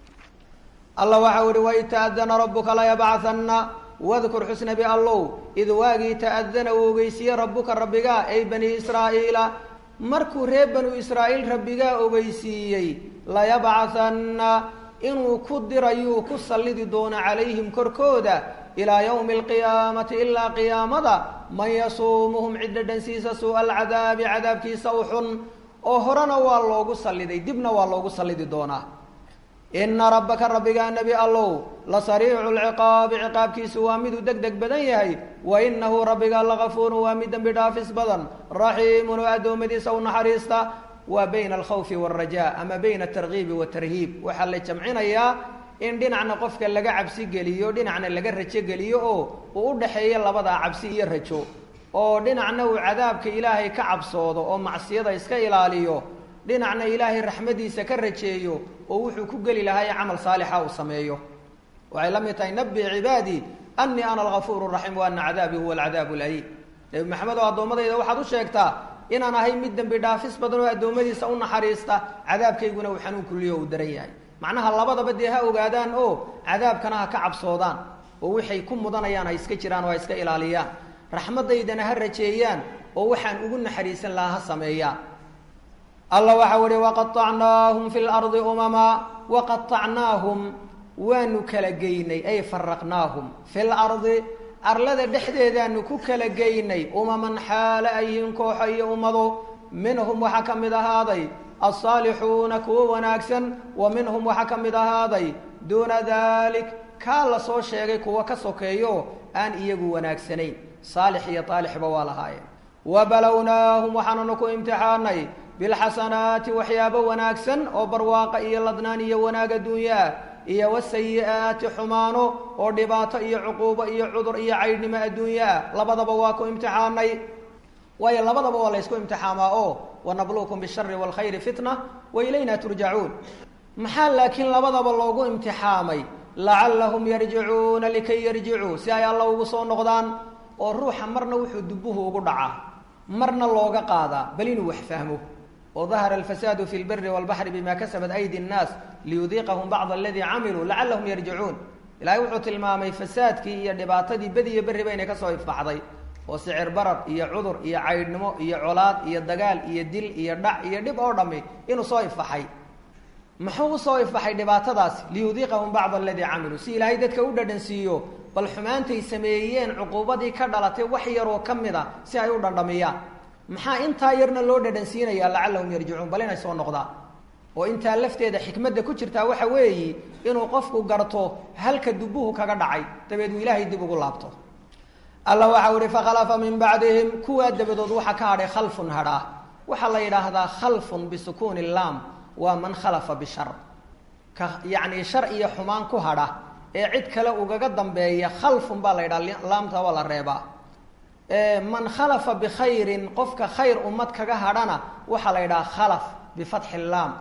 Allah waxa uu wa ta'adana rabbuka la yab'athanna wadhkur husna bi Allah id waagi ta'adana ogeysiya rabbuka rabbiga ay bani israa'iila markuu reer bani israa'iil rabbiga ogeysiyay la yab'athanna inuu ku dirayo ku sallidi doona calayhim korkooda إلى يوم القيامة إلا قيامة من يصومهم عدة سيسا سوء العذاب عذاب كي سوح أهرنا والله صلي دبنا والله صلي دونا إن ربك ربك النبي الله لصريع العقاب عقاب كي سوامد دك دك بدنيه وإنه ربك لغفور وامد بدافس بدن رحيم وأدوم دي سون حريستا وبين الخوف والرجاء أما بين الترغيب والترهيب وحل جمعنا يا in dhinacna qofka laga cabsi geliyo dhinacna laga rajo geliyo oo uu u dhaxeeyo labada cabsi iyo rajo oo dhinacna uu cadaabka ilaahay ka cabsoodo oo macsiyada iska ilaaliyo dhinacna ilaahay raxmadiisa ka rajeeyo oo wuxuu ku gali lahaa amal saalix ah uu sameeyo waxay la mid tahay nabi cibaadi anni ana al-ghafuurur rahiim wa anna cadaabi huwa al-cadaabul aliim nabi maxamed oo adoomadayda waxaad u sheegtaa inaan ahay mid dambi dhaafis badan oo adoomadiisa u naxariista cadaabkayguna uu xanuun kulliyo u daran yahay macnaha labadaba dee ha ogaadaan oo cadaabkana ha ka cabsoodaan oo waxay ku mudanayaan ay iska jiraan oo ay iska ilaaliyaan raxmadaydana ha rajeeyaan oo waxaan ugu naxariisan lahaa sameeyaan Allah waxa wari waqata'naahum fil ardi umama waqata'naahum waanu kala geynay ay farraqnaahum fil ardi arlada dhexdeedaanu ku kala geynay umaman xaala ayin kooxo iyo ummado minhum waxa kamid ahaaday الصالحون كو وناكسن ومنهم وحكم هذا دون ذلك كالا سو شيغي كو كسوكيو ان ايغو وناكسنين صالح يا طالح بوالهاي وبلوناهم وحننكو امتحاني بالحسنات وحياب وناكسن او برواق اي لدنانيه وناغ الدنيا اي والسيئات حمانو او دباطه اي عقوبه اي عذر اي عيدنما الدنيا لبدبا واكو امتحاني وهي لبدبا ولا اسكو امتحاما او ونبلوكم بالشر والخير فتنة وإلينا ترجعون محل لكن لبضب الله امتحامي لعلهم يرجعون لكي يرجعوا سياي الله وصون نقضان والروح مرنا وحو دبوه وقدعا مرنا الله قادا بلين وحفهمه وظهر الفساد في البر والبحر بما كسبت أيدي الناس ليذيقهم بعض الذي عملوا لعلهم يرجعون لا يوحو تلمامي فساد كي يدباتدي بدي بر بينك صويف بعضي وسعر برر iyo cudur iyo caydnimo iyo colaad iyo dagaal iyo dil iyo dhac iyo dib oo dhamay inuu soo ifaxay maxuu soo ifaxay dhibaatadaas liyudiqahum ba'd alladhi amilu si ilaahay dadka u dhadhansiiyo bal xumaantay sameeyeen cuquubadii ka dhalatay wax yar oo kamida si ay u dhadhamiyaan maxaa inta yarna loo dhadhansiinaya lacallahum yarji'un bal inay soo noqdaan oo inta lafteeda xikmadda ku jirta waxa weeyi inuu qofku garto halka dubuhu kaga dhacay tabeed ilaahay dib ugu laabto الله وحوري فخلف من بعدهم كوا دبدود وحا كاري خلف هرا وحا لا يراهدا خلف بسكون اللام ومن خلف بشر يعني شرعي حمان كو هرا ee cid kale uga dambeeya khalf ba la yiraahdaa laamta wala reeba ee man khalafa bi khayrin qofka khayr ummad kaga hadhana waxa la yiraahdaa khalaf bi fath lam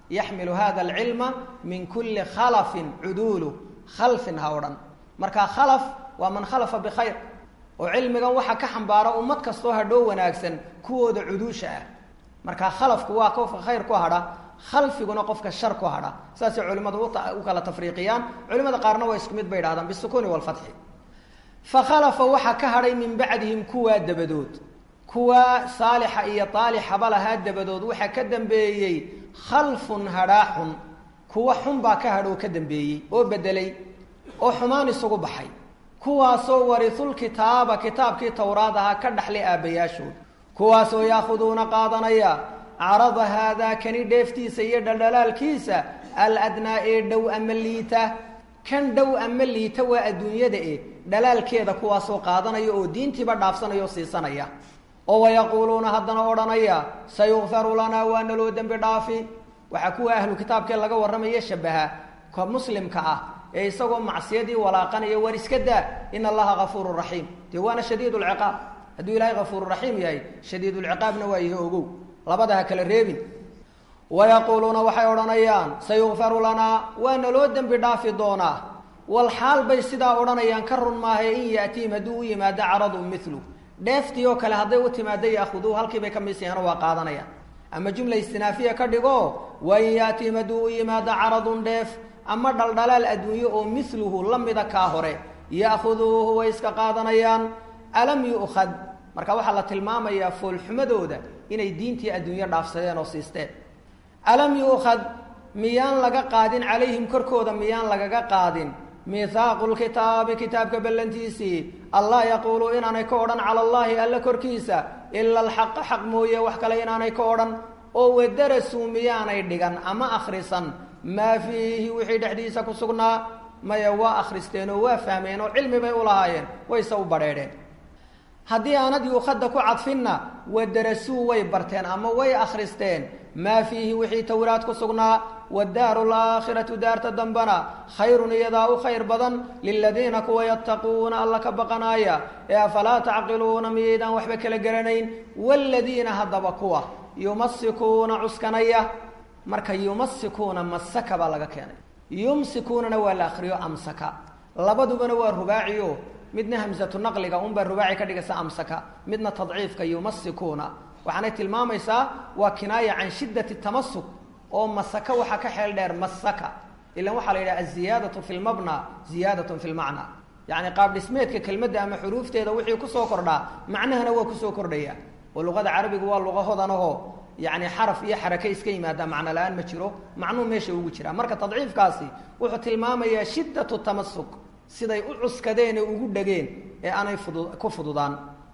yaxmilu hada alcilma min kulli khalafin cuduulu khalfin ha odhan markaa khalaf waa man khalafa bikhayr oo cilmigan waxa ka xambaara ummad kastoo hadhow wanaagsan kuwooda cuduusha ah markaa khalafku waa qofka khayr ku hadha khalfiguna qofka shar ku hadha saasay culimmadu u kala tafriiqiyaan culimmada qaarna waa isku mid bay idhahdaan bisukuuni walfatxi fakhalafa waxa ka hadhay min bacdihim kuwaa dabadood kuwaa saalixa iyo taalixaba lahaa dabadood waxaa ka dambeeyey khalfun hadhaaxun kuwa xun baa ka hadhoo ka dambeeyey oo bedelay oo xumaan isugu baxay kuwaasoo warisulkitaaba kitaabkii towraad ahaa ka dhaxlay aabbayaashood kuwaasoo yaakhuduuna qaadanaya carada haadaa kani dheeftiisa iyo dhaldhalaalkiisa aladnaa ee dhow ama liita kan dhow ama liita waa adduunyada e dhalaalkeeda kuwaasoo qaadanaya oo diintiiba dhaafsanaya oo siisanaya oo wayaquuluuna haddana odhanaya sayukfaru lanaa waa naloo dembi dhaafi waxaa kuwa ahlu kitaabkee laga warramaya shabaha ka muslimka ah ee isagoo macsiyadii walaaqanaya war iska daa in allaha gafuuru raxiim dee waana shadiid lciqaab hadduu ilaahay gafuuru raxiim yahay shadiidulciqaabna waa yahay ogow labada ha kala reebin wayaquuluuna waxay odhanayaan sayukfaru lanaa waa naloo dembi dhaafi doonaa wal xaal bay sidaa odhanayaan ka run maahae in yaatiim hadduu u yimaado caradun milu dheeftii oo kale hadday u timaado yaakhuduuhu halkii bay ka miisayaan waa qaadanayaan ama jumla istinaafiya ka dhigo wain yaatiim hadduu u yimaado caradun dheef ama dhaldhalaal adduunye oo miluhu la mida kaa hore yaakhuduuhu way iska qaadanayaan alam yu'khad marka waxaa la tilmaamayaa foolxumadooda inay diintii adduunye dhaafsadeen oo siisteen alam yu'khad miyaan laga qaadin calayhim korkooda miyaan lagaga qaadin miithaaqu lkitaabi kitaabka ballantiisii allah yaquulu inaanay ka odhan cala allaahi alla korkiisa ila alxaqa xaq mooye wax kale inaanay ka odhan oo wadarasuu miyaanay dhigan ama akhrisan maa fiihi wixii dhexdiisa ku sugnaa maya waa akhristeen oo waa fahmeen oo cilmi bay u lahaayeen wayse u badheedheen haddii aanad yuukhadda ku cadfinna wadarasuu way barteen ama way akhristeen maa fiihi wixii towraad ku sugnaa waddaaru alaakhiratu daarta dambana khayrun iyadaa u khayr badan liladiina kuwa yattaquuna alla ka baqanaaya ee afalaa tacqiluuna miyaydaan waxba kala garanayn waaladiina haddaba kuwa yumasikuuna cuskanaya marka yumasikuuna masaka baa laga keenay yumsikuunana waa la akhriyo amsaka labadubana waa rubaaciyo midna hamsatu naqliga unbaa rubaaci ka dhigaysa amsaka midna tadciifka yumasikuuna waxaanay tilmaamaysaa waa kinaaya can shiddati tamasuk oo masaka waxaa ka xeel dheer masaka ilan waxaa la yidhaha aziyaadatu fi lmabna ziyaadatun fi lmacna yacni qaab dhismeedka kelmadda ama xuruufteeda wixii kusoo kordhaa macnahana waa kusoo kordhaya oo luqada carabigu waa luqa hodanahoo yacni xaraf iyo xarake iska yimaada macno la-aan ma jiro macnuu meesha ugu jiraa marka tadciifkaasi wuxuu tilmaamayaa shiddatu tamasuk siday u cuskadeen ee ugu dhegeen ee aanay fudu ku fududaan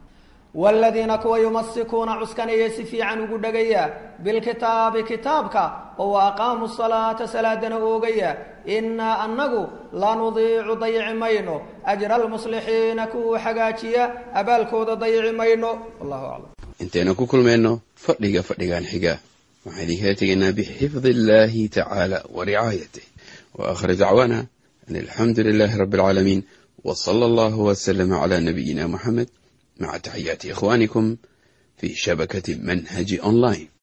waaladiina kuwa yumasikuuna cuskanaya si fiican ugu dhegaya bilkitaabi kitaabka oo wa aqaamu salaata salaadana oogaya innaa annagu laa nudiicu dayici mayno ajra almuslixiina kuwuu xagaajiya abaalkooda dayici mayno wallahu aclam intaynu ku kulmayno fadhiga fadhigan xiga waxaan idinkaga tegaynaa bixifdi illaahi tacaala wa ricaayatih wa aakhir dacwaana an alxamdu lilaahi rabbi alcaalamiin wa sala allahu wasalama calaa nabiyina muxamed maca taxiyaati ikhwaanikum fii shabakati manhaji online.